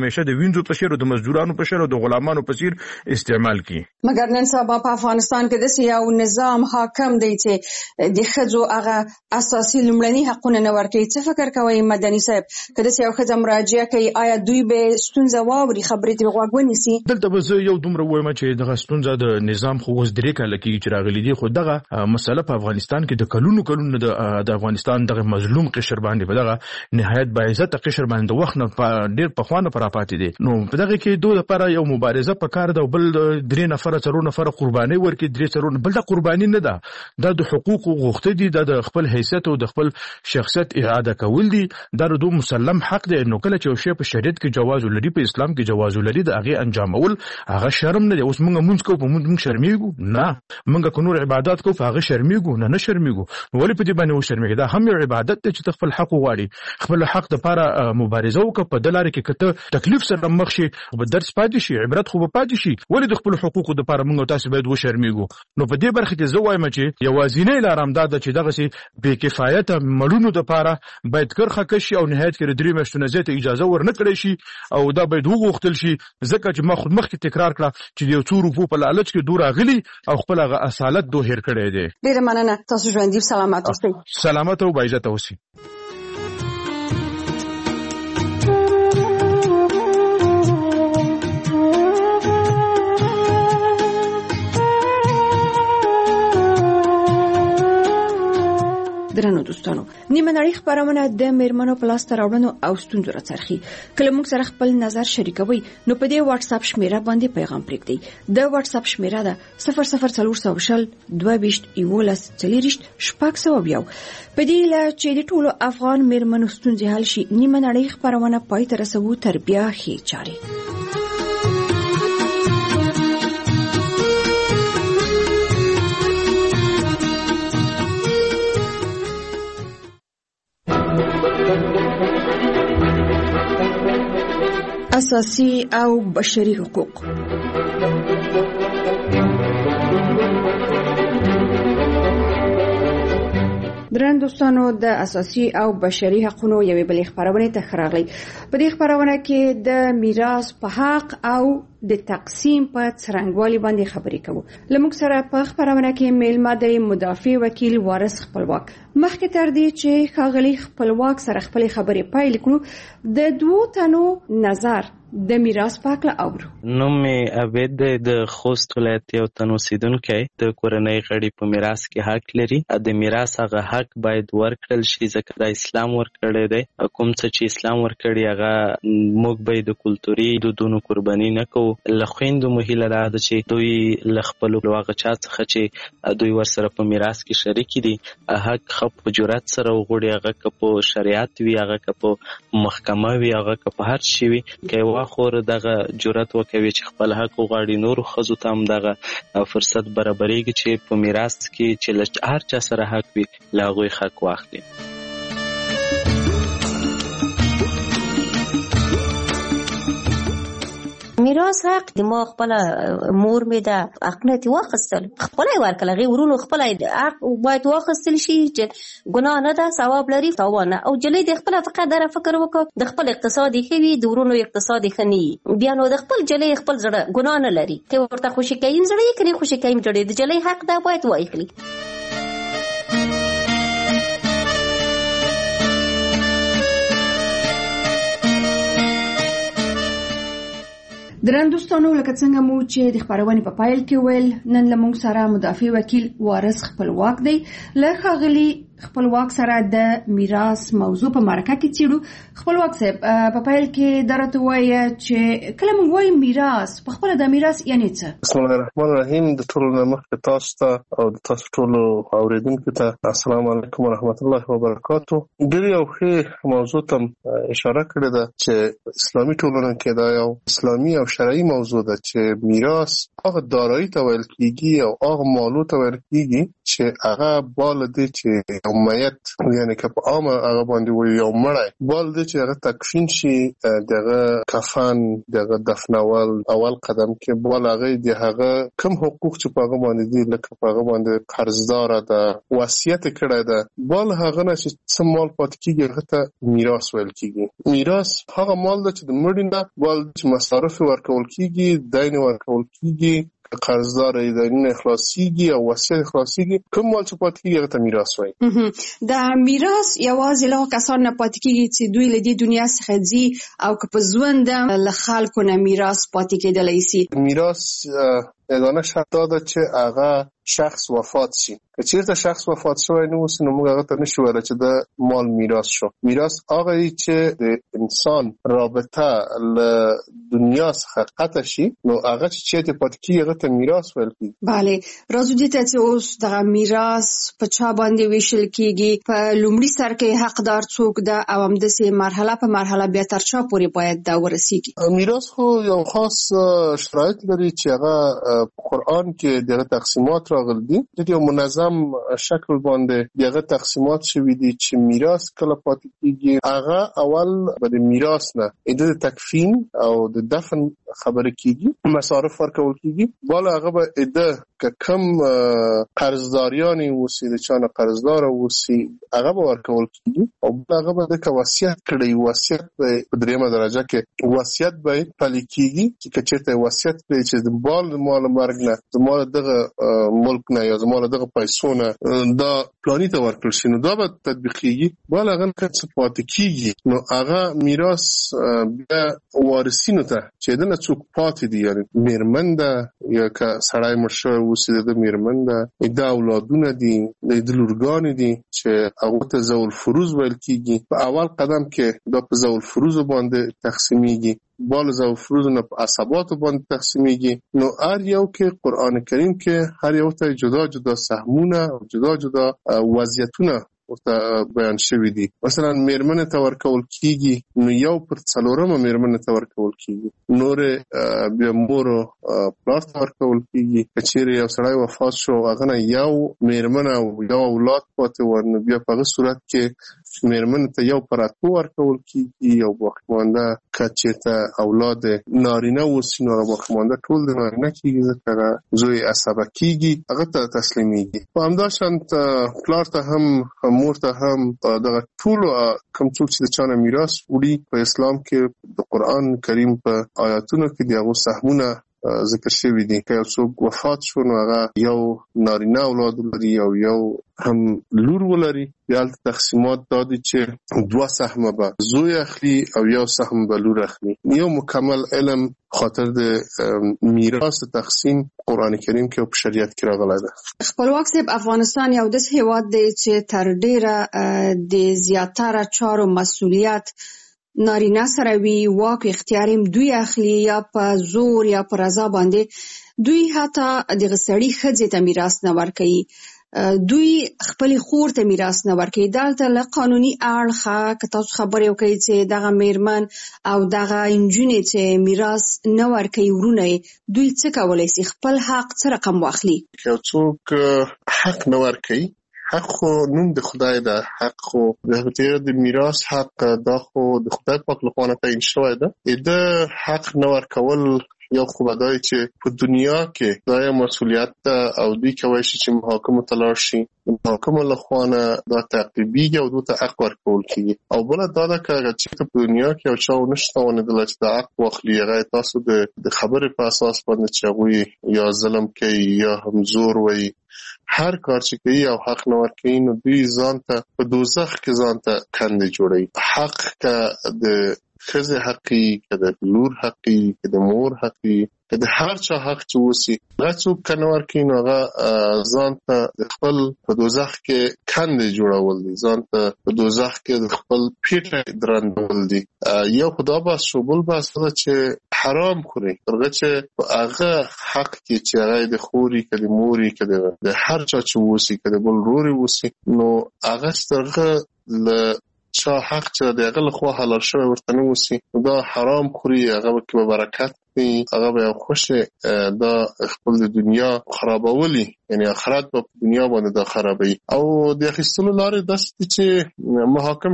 همیشه د وینځو په شیر او د مزدورانو په شیر او د غلامانو په شیر استعمال کی. مګر نن سبا په افغانستان کې د یو نظام حاکم دی چې د ښځو هغه اساسي لومړني حقونه نه ورکوي. څه فکر کوئ مدني صاحب کله چې یو ښځه مراجعه کوي آیا دوی به ستونزه واوري خبرې ته غوږ ونیسي؟ دلته به زه یو دومره وایم چې دغه ستونزه د نظام خو اوس 3 کاله کېږي چې راغلي دي، خو دغه مسله په افغانستان کې د کلونو د افغانستان دغه مظلوم قشر باندې په دغه نهایت باعزت قشر باندې د وخت نه ډیر په خوانه پر پاتې دي. نو په دغه کې دوه لپاره یو مبارزه په کار ده، بل 3 نفر 4 نفر قرباني ورکړي، 3 بل د قرباني نه ده، د حقوق غوښته دي، د خپل حیثیت او د خپل شخصیت اعاده کول دي، دا د مسلم حق دی. نو کله چې یو شی په شریعت کې جواز لري، په اسلام کې جواز لري، د هغه انجامول هغه شرم نه دی. اوس موږ کو په موږ شرمېږو نه، موږ کو نور عبادت کو په هغه شرمېږو نه شرمېږو. ولی په دې باندې وشرمېږي؟ دا هم یو عبادت دی چې خپل حق وغواړي، خپل حق د لپاره مبارزه وکړه. په دلاره کې کته تکلیف سره مخ شي او درس پاتې شي، عبرت خو به پاتې شي. ولی د خپل حقوقو د لپاره موږ تاسو باید وشرمېږو. نو په دې برخه کې زه وایم چې یوازینی لار همدا ده چې دغه سي بې کفایته مړونو د لپاره باید کرخه کشي او نهایت کې 3 میاشتې زیاته اجازه ورنه کړی شي او دا باید وغوښتل شي، ځکه چې ما خود مخکې تکرار کړه چې یو څو روپو په لالچ کې دور اغلی او خپل هغه اصالت دوه هیر کړی دی. ډیره مننه، تاسو ژوندۍ سلامت اوسئ. سلامت او باعزت اوسئ. درنو دوستانو، نیمه نړۍ خبرونه د میرمنو په لاس راوړنو او ستونزو راڅرخي. کله موږ سره خپل نظر شریکوي نو په دې واتس اپ شمیره باندې پیغام پرېږدئ. د واتس اپ شمیره ده 00400 22 11 40 600. په دې لا چې د ټولو افغان میرمنو ستونزې حل شي، نیمه نړۍ خبرونه پای ته رسوو تر بیا ښې چاري. اساسي او بشري حقوق. درن دوستانو، د اساسي او بشري حقوقو یوې بلې خبرونه ته خراغلي. په دې خبرونه کې د میراث په حق او د تقسیم په څرنګوالي باندې خبرې کوو. لموږ سره په خبرونه کې میلمه د مدافع وکیل وارث خپلواک. مخکې تر دې چې ښاغلي خپلواک سره خپل خبرې پیل کړو، د 2 تنو نظر د میراث په اړه اورو. نوم مې عبید دی، د خوست ولایت یو تن اوسیدونکی. د کورنۍ غړي په میراث کې حق لري. د میراث هغه حق باید ورکړل شي ځکه د اسلام ورکړی دی. کوم څه چې اسلام ورکړي هغه موږ به د کلتوري دودونو قرباني نه کوو. له خویندو مو هیله ده چې دوی له خپلو هغه چا څخه چې دوی ورسره په میراث کې شریک دي حق ښه په جرأت سره وغواړي. هغه که په شریعت وي، هغه که په محکمه وي، هغه که په هر شي وي، که یوه خور دغه جرأت وکوي چې خپل حق وغواړي، نورو ښځو ته هم دغه فرصت برابرېږي چې په میراث کې چې له هر چا سره حق وي له هغوی حق واخلي. میراث حق د ما خپل مور مې د حق نه واخیستل، خپل یې ورکړل. هغې ورونو خپل حق باید واخیستل شي چې ګناه نه ده، ثواب لري، تاوان نه. او جلۍ د خپل فقط دغه فکر وکړه د خپل اقتصاد ښه وي، د ورونو اقتصاد ښه نه وي، بیا نو د خپل جلۍ خپل زړه ګناه نه لري. که ورته خوشي کوي زړه یې کړي، خوشي کوي زړه د جلۍ حق ده باید واخلي. درن دوستانو، لکه څنګه مو چې د خبرونې په پایل کې ویل، نن له موږ سره مدافع وکیل وارث خپلواک دی. له ښاغلي خپلواک سره د میراث موضوع په مرکه کې څېړو. خپلواک صاحب، په پیل کې درته وایي چې کله موږ وایو میراث، په خپله د میراث یعنې څه؟ بسم الله الرحمن الرحیم. د ټولو نه مخکې تاسو ته او د تاسو ټولو اورېدونکو ته السلام علیکم ورحمت الله وبرکاتو. ډېر یو ښې موضوع ته اشاره کړې ده چې اسلامي ټولنه کې دا یو اسلامي او شرعي موضوع ده چې میراث هغه دارایی ته ویل کېږي او هغه مالو ته ویل کېږي چې هغه بالا دی چې میت یعنی که په عامه هغه باندې وي یو مړی بل دی چې هغه تکفین شي دغه کفن دغه دفنول اول قدم کې بل هغه دی هغه کوم حقوق چې په هغه باندې دي لکه په هغه باندې قرضدار ده وصیت کړی ده بل هغه نه چې څه مال پاتې کیږي هغه ته میراث ویل کیږي میراث هغه مال ده چې د مړي نه بل چې مصارف ورکول کیږي دین ورکول کیږي قرضدار دین اخلاصيږي او وصیت اخلاصيږي کوم مال چې پاتې کیږي هغه ته میراث وایي دا میراث یوازې له کسانو نه پاتې کیږي چې دوی له دې دنیا څخه ځي او که په ژوند له خلکو نه میراث پاتې کېدلی شي میراث یگانه شرط ده چې هغه شخص وفات شي که چیرته شخص وفات شوی نه وي نو موږ هغه ته نشو ویلی چې د مال میراث شو میراث هغه چې د انسان رابطه له دنیا څخه قطع شي نو هغه چې چېرته پاتې کیږي هغه ته میراث ویل کیږي بله راځو دې ته چې اوس دغه میراث په چا باندې ویشل کیږي په لومړي سر کې حقدار څوک ده او همداسې مرحله په مرحله بیا تر چا پورې باید دا ورسیږي میراث خو یو خاص شرایط لري چې هغه قرآن کې دغه تقسیمات راغلي دي د یو منظم شکل باندې دغه تقسیمات شوي دي چې میراث کله پاتې کیږي هغه اول به د میراث نه د تکفین او د دفن خبره کیږي مصارف ورکول کیږي بل هغه به که کم قرضداریانی وسی د چانه قرضدار وسی هغه به ورکول کیږي او هغه به د وصیت کړي وصیت په دریمه درجه کې وصیت به پلي کیږي چې کچته وصیت کړي چې د مال مرګ نه د مال دغه ملک نه یا د مال دغه پیسو نه دا پلاني ته ورکړل شي نو دا به تطبیقيږي بل هغه څه پاتې کیږي نو هغه میراث بیا وارثینو ته چې د څوک پاتې دي یعنی میرمن ده یا که سړی مړ شوی اوسې د میرمن ده د اولادونه دي د لورګان دي چې هغه ته ذوال فروض ویل کیږي په اول قدم کې دا په ذوال فروض باندې تقسیمیږي بال ذوال فروض نه په عصبات باندې تقسیمیږي نو هر یو کې قران کریم کې هر یو ته جدا جدا سهمونه او جدا جدا وضعیتونه ورته بیان شوی دي مثلا میرمن ته ورکول کیږي نو یو پر څلورمه میرمن ته ورکول کیږي نور بیا مور پلار ته ورکول کیږي کچېره یو سړی وفات شو هغه نه یو میرمن او یو اولاد پاتې ورنه بیا په صورت کې میرمن ته یو پر اتو ورکول کیږي یو باقیمانده کچېته اولاد نارینه وسینو باقیمانده ټول د نارینه کیږي ځکه زوی عصبه کیږي هغه ته تسلیمیږي په همداشان پلار ته هم مور ته هم دغه ټول کوم څوک چې د چانه میراث وړي په اسلام کې د قران کریم په آیاتونو کې دغه سهمونه ذکر شوی دي که څوک وفات شو نو هغه یو نارینه اولاد لري او یو هم لور ولري بیا تقسیمات دادي چې دوه سهم به زوی اخلي او یو سهم به لور اخلي یو مکمل علم خاطر د میراث تقسیم قران کریم کې او په شریعت کې راغلی ده خپلواک صاحب افغانستان یو داسې هیواد دی چې تر ډیره د زیاتره چارو مسؤلیت نارینه سره وی واک اختیار دوی اخلي یا په زور یا په رضا باندې دوی حتی د غسړی خځې ته میراث نه ورکوي دوی خپل خور ته میراث نه ورکوي دلته له قانوني اړخه که تاسو خبرې وکړئ چې دغه میرمن او دغه انجونې چې میراث نه ورکوي ورونه دوی څه کولی شي خپل حق څه رقم واخلي که څوک حق نه ورکوي حق خو نوم د خدای ده حق خو د میراث حق دا خو د خدای پاک لخوا تعیین شوی ده د حق نه ورکول یو خو بدای چې په دنیا کې دا مسؤلیت ده او دوی کوي چې محاکمه ته لاړ شي محاکمه لخوا دا تعقیبیږي او دوی ته حق ورکول کیږي او بل دا ده چې په دنیا کې او چا نشته ونه د لچ د حق واخلي هغه تاسو د خبرې په اساس باندې چې هغه یا ظلم کوي یا هم زور وایي هر کار چې کوي او حق نه ورکوي نو دوی ځان ته په دوزخ کې ځان ته کندې جوړوي حق که د ښځې حقي که د لور حقي که د مور حقي که د هر چا حق چې وسي هغه څوک که نه ورکوي نو هغه ځان ته د خپل په دوزخ کې کندې جوړول دي ځان ته په دوزخ کې د خپل پیټه درندول دي یو خدا بس شو بل بس ده چې حرام خوري ترغه چې هغه حق کې چې هغه د خوري که د موري که د هر چا چې وسي که د بل روري وسي نو هغه سترغه له چا حق چې د هغه لخوا حلال شوی ورته نه وسی دا حرام خوري هغه کې به برکت وي هغه به خوشي دا خپل د دنیا خرابولي یعنی آخرت په دنیا باندې دا خرابوي او د اخیستلو لارې داسې چې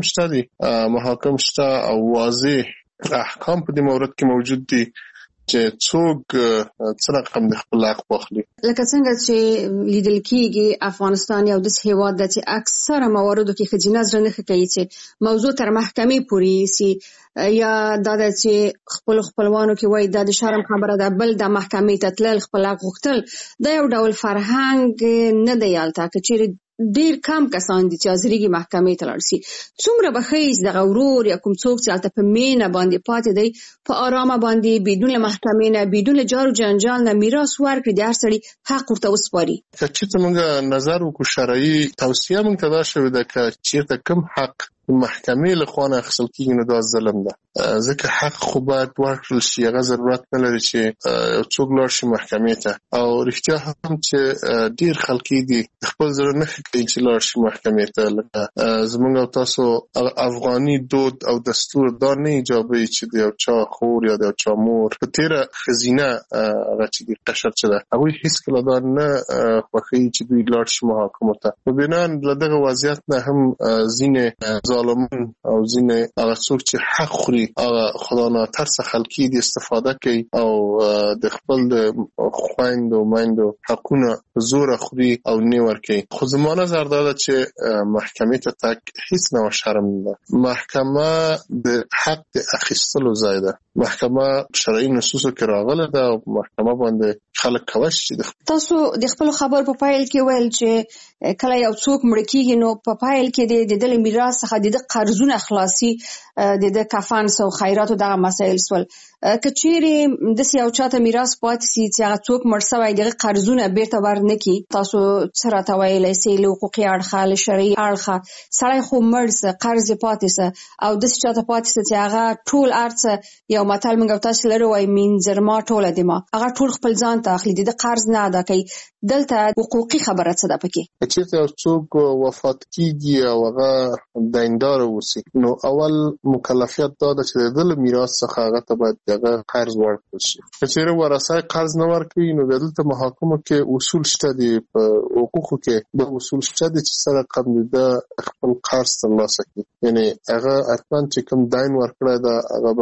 محاکم شته او واضح احکام په دې مورد کې موجود دي چې څوک څنګه رقم د خپل حق واخلي. لکه څنګه چې لیدل کېږي افغانستان یو داسې هېواد دی چې اکثره مواردو کې ښځینه زړه نه ښه کوي چې موضوع تر محکمې پورې یوسي یا دا ده چې خپلوانو کې وایي دا د شرم خبره ده بل د محکمې ته تلل خپل حق غوښتل دا یو ډول فرهنګ نه دی هلته که چیرې ډیر کم کسان دي چې حاضرېږي محکمې ته لاړ شي. څومره به ښه دغه ورور یا کوم څوک چې هلته په مینه باندې پاتې دی په ارامه باندې بدون له محکمې نه بدون له جار و جنجال نه میراث ورکړي د هر سړي حق ورته وسپاري. که چېرته موږ نظر وکړو شرعي توصیه موږ ته دا شوې ده که چېرته کوم حق محکمې له خوا نه اخیستل کېږي نو دا ظلم ده ځکه حق خو باید ورکړل شي هغه ضرورت نه لري چې یو څوک لاړ شي محکمې ته او رښتیا هم چې ډېر خلک دي خپل زړه نه ښه کوي چې لاړ شي محکمې ته لکه زموږ او تاسو افغاني دود او دستور دا نه ایجابوي چې د یو چا خور یا د یو چا مور په تېره ښځینه هغه چې د قشر چې ده هغوی هېڅکله دا نه خوښوي چې دوی لاړ شي محاکمو ته په بنا له دغه وضعیت نه هم ځینې ظالمون او ځینې هغه څوک چې حق خوري هغه خدا ناترسه خلکي دي استفاده کوي او د خپل د خویندو میندو حقونه زوره خوري او نه ورکوي. خو زما نظر دا ده چې محکمې ته تګ هیڅ نه شرم نه ده. محکمه د حق د اخیستلو ځای ده. محکمه شرعي نصوصو کې راغله ده او محکمه باندې خلک کولی شي. تاسو د خپل خبر په پایل کې ویل چې کله یو څوک مړ کېږي نو په پایل کې د دې میراث څخه د قرضونه خلاصي د کفن او خیراتو دغه مسایل سول. که چیرې داسې یو چاته میراث پاتې سي چې هغه څوک مړ شوی دغه قرضونه بیرته ورنکړي تاسو څه راته ویلی سئ له حقوقي اړخه له شرعي اړخه سړی خو مړ سه قرض یې پاتې سه او داسې چاته پاتې سه چې هغه ټول ارڅه یو متل موږ او تاسو لرو وایي مینځرما ټوله دما هغه ټول خپل ځان ته اخلي د قرض نه ادا کوي. دلته حقوقي خبره څه ده پکې؟ چېرته یو څوک وفات کېږي او هغه دیندار اوسي نو اول مکلفیت دا ده چې د ده له میراث څخه هغه ته باید هغه قرض ورکړل شي. که چېرې ورثه قرض نه ورکوي نو بیا دلته محاکمو کې اصول شته دي په حقوقو کې دا اصول شته دي چې څه رقم د ده خپل قرض ترلاسه کړي یعنې هغه حتما چې کوم دین ورکړی ده هغه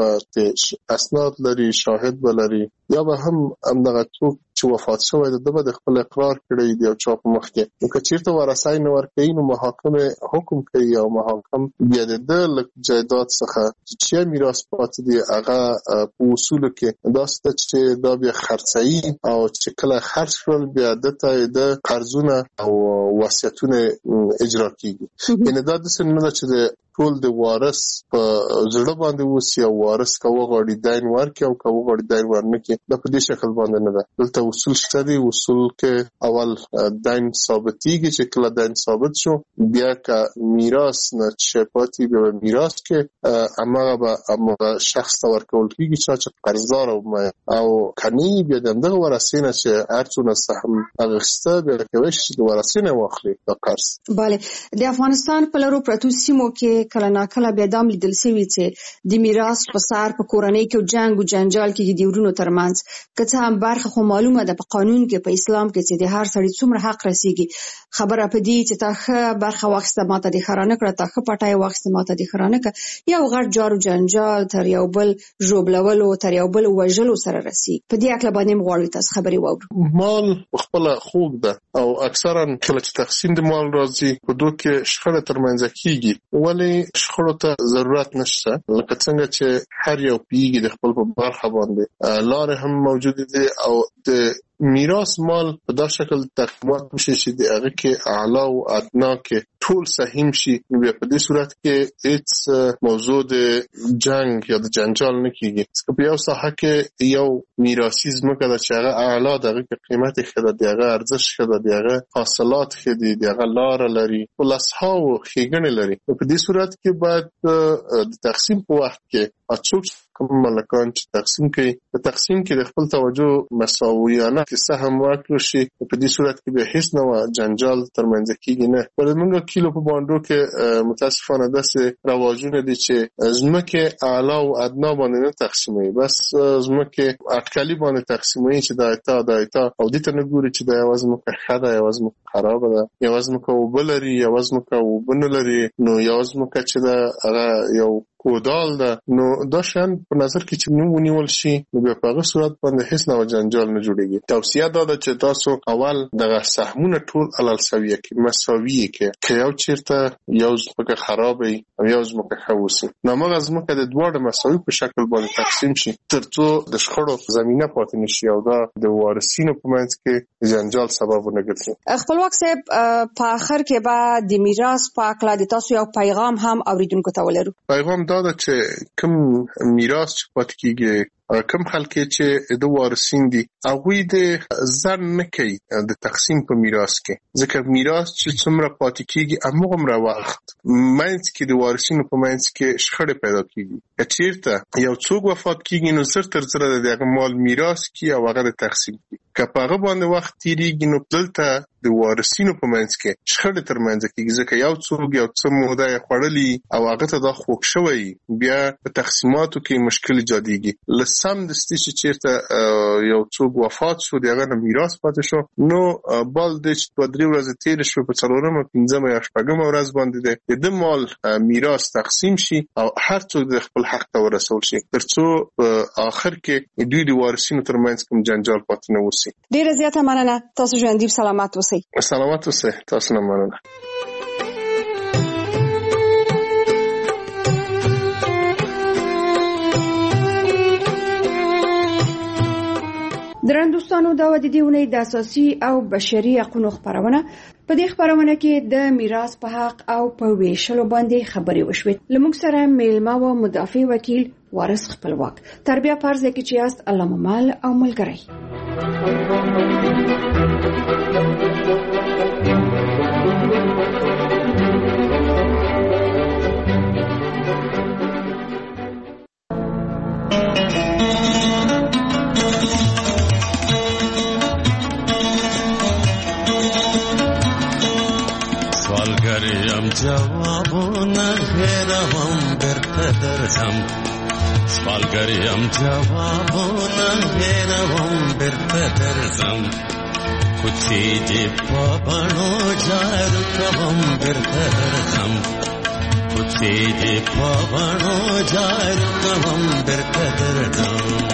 به اسناد لري شاهد به لري یا به هم همدغه څوک چې وفات شوی ده به د خپل اقرار کړی دی او چا په مخ کې نو که چېرته ورثه یې نه ورکوي نو محاکم حکم کوي او محاکم بیا د ده له جایداد څخه چې میراث پاتې دي هغه په اصولو کې داسې ده چې دا بیا خرڅوي او چې کله خرڅ شول بیا ده ته د قرضونه او وصیتونه اجرا کېږي یعنې دا داسې نه ده چې د ټول د وارث په زړه باندې وسي او وارث که وغواړي دین ورکړي او که وغواړي دین ورنکړي دا په دې شکل باندې نه ده. دلته اصول شته دي. اصول کې اول دین ثابتېږي چې کله دین ثابت شو بیا که میراث نه چې پاتې بیا به میراث کې هماغه به هماغه شخص ته ورکول کېږي چا چې قرضدار او که نه بیا د همدغه ورثې نه چې هر څونه سهم اخیسته بیا کولی شي د ورثې نه واخلي دا قرض. بله د افغانستان په لرو پرتو سیمو کې کله ناکله بیا دام لیدل شوي چې د میراث په سر په کورنۍ کې جنګ او جنجال کې د ورونو ترمنځ که څه هم برخه خو معلومه ده په قانون کې په اسلام کې چې د هر سړي څومره حق رسیږي خبره په دې چې تا ښه برخه واخیسته ماته دې ښه رانه کړه تا ښه پټی واخیسته ماته دې ښه رانه کړه یو غټ جار و جنجال تر یو بل ژوبلولو تر یو بل وژلو سره رسیږي. په دې هکله باندې موږ غواړو تاسو خبرې واورو. مال خپله خوږ ده او اکثرا کله چې تقسیم د مال راځي په دوی کې شخړه ترمنځ کېږي ولې شخړو ته ضرورت نشته لکه څنګه چې هر یو پیږي د خپل په برخه باندې لارې هم موجود دي او د میراث مال په دا شکل تقسیمات وشي چې د هغه کې اعلی او ادنا کې ټول سهیم شي نو بیا په دې صورت کې هیڅ موضوع د جنگ یا د جنجال نه کېږي. ځکه په یو ساحه کې یو میراثي ځمکه ده چې هغه اعلی د هغه کې قیمت ښه ده د هغه ارزښت ښه ده د هغه حاصلات ښه دي د هغه لاره لري خو لسهاو ښېګڼې لري. په دې صورت کې باید د تقسیم په وخت کې څوک کوم مالکان چې تقسیم کوي په تقسیم کې د خپل توجه مساویانه کې سهم ورکړل شي په دې صورت کې به هیڅ نوع جنجال ترمنځ کېږي نه. ولې موږ کیلو په باندې کې متاسفانه داسې رواجونه دي چې ځمکه اعلی او ادنا باندې نه تقسیموي، بس ځمکه اټکلي باندې تقسیموي چې دا ایتا او دې ته نه ګوري چې دا یوازې ځمکه ښه ده، یوازې ځمکه خرابه ده، یوازې ځمکه اوبه لري، یوازې ځمکه اوبه نه لري، نو یوازې ځمکه چې ده هغه یو کودال ده. نو دا شیان په نظر کې چې نو ونیول شي نو بیا په هغه صورت باندې هیڅ نوع جنجال نه جوړیږي. توصیه دا ده چې تاسو اول دغه سهمونه ټول علل سویه کې مساوي کې که یو چیرته یو ځمکه خراب وي او یو ځمکه ښه اوسي، نو هغه ځمکه د دواړو مساوي په شکل باندې تقسیم شي ترڅو د شخړو زمینه پاتې نشي او دا د وارثینو په منځ کې جنجال سبب ونه ګرځي. خپلواک صاحب په اخر کې به د میراث په اړه د تاسو یو پیغام هم اوریدونکو ته ولرو. پیغام دا ده چې کوم میراث چې پاتې کیږي کوم خلک چې د وارثین دي هغوی د ځان نه کوي د تقسیم په میراث کې، ځکه میراث چې څومره پاتې کیږي همغومره وخت منځ کې د وارثینو په منځ کې شخړې پیدا کیږي. که چیرته یو څوک وفات کیږي نو زر تر زره د هغه مال میراث کی او هغه د تقسیم کی، که په هغه باندې وخت تیریږي نو دلته د وارثینو په منځ کې شخړې ترمنځ کیږي، ځکه یو څوک یو څه موده خوړلی او هغه ته دا خوښ شوی بیا په تقسیماتو کې مشکل ایجادېږي. لسم دستي چې چیرته یو څوک وفات شو دغه نه میراث پاتې شو نو بل د 2-3 ورځې تیر شو په 4مه 5مه یا 6مه ورځ باندې د مال میراث تقسیم شي او هر څوک د خپل حق ته ورسول شي ترڅو په آخر کې دوی د وارثینو ترمنځ کوم جنجال پاتې نه وسی. ډیره زیاته مننه. تاسو ژوندۍ سلامات اوسئ. سلامات اوسئ. تاسو نه مننه. درندوستانو دا د دې ونې د اساسي او بشري حقوقو خبرونه په دې خبرونه کې د میراث په حق او په ویشلو باندې خبرې وشوې. لموږ سره میلمه او مدافع وکیل وارث خپلواک تربیه پرز کې چې است علامه مال او ملګری. جوابونه هیروم درته درځم، سوالګریم جوابونه هیروم درته درځم، کوڅې دې په بڼو جارو کوم درته درځم، کوڅې دې په بڼو جارو کوم درته درځم.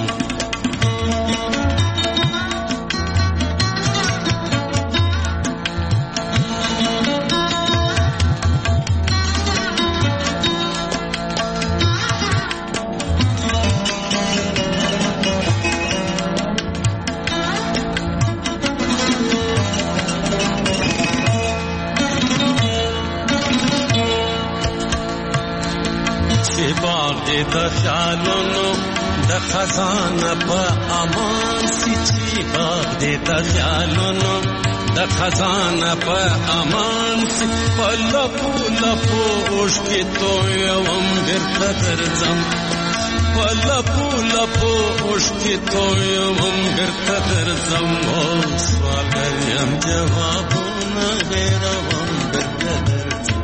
د خیالونو د خزانه په امان سي چې باغ دې د خیالونو د خزانه په امان سي، په لپو لپو اوښکې تویوم بیرته درځم، په لپو لپو اوښکې تویوم بیرته درځم. او سوالګر یم جوابونه هېروم بیرته درځم.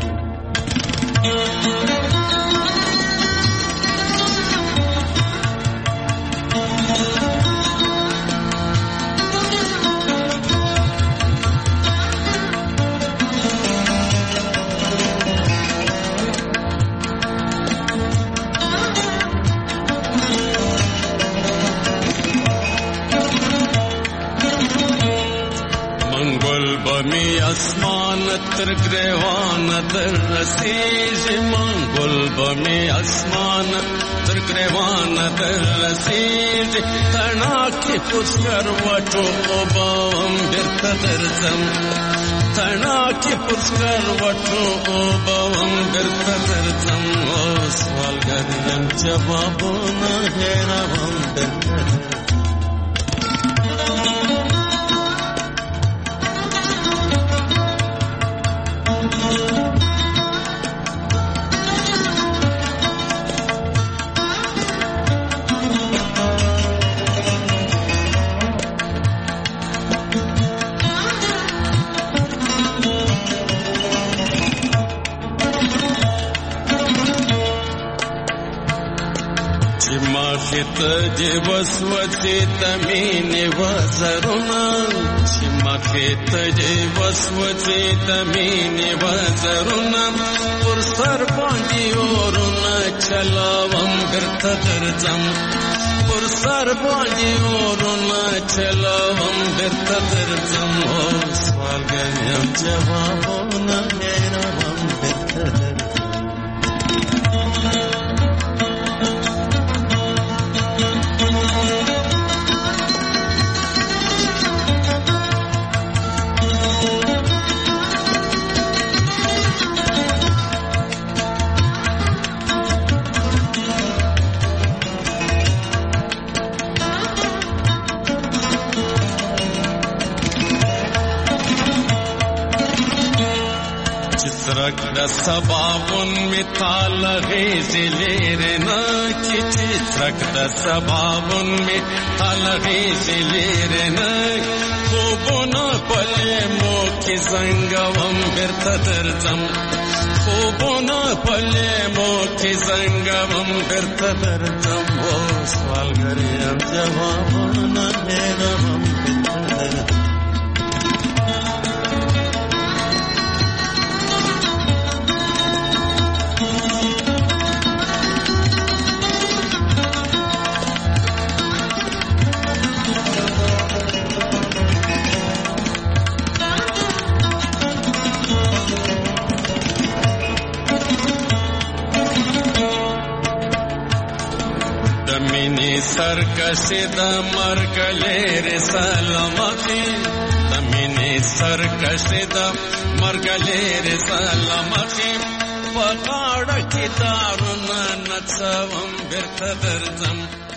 اسمان تر گریوان در رسیږي، منګل به مې اسمان تر گریوان در رسیږي، تڼاکې پر سکروټو اوبه هم بیرته درځم، تڼاکې پر سکروټو اوبه هم بیرته درځم. او سوالګر یم جوابونه هېروم بیرته درځم. مخیت دی وسوسه تمینه وزرونه چې مخیت دی وسوسه تمینه وزرونه پر سر باندې اورونه چلاوم درته درځم پر سر باندې اورونه چلاوم درته درځم سوالګر یم جوابونه میراوم درته درځم د سبابون می تال غیزی لیرنا چی ترک د سبابون می تال غیزی لیرنا خوبونا پلی مو کی زنگوم برتا درزم خوبونا پلی مو کی زنگوم برتا درزم سوالگریم جوابونا میروم برتا درزم سرکشی دا مرگ لیر سلامتی دمینی سرکشی دا مرگ لیر سلامتی پغاڑا کی دارونا نچاوم برتا درزم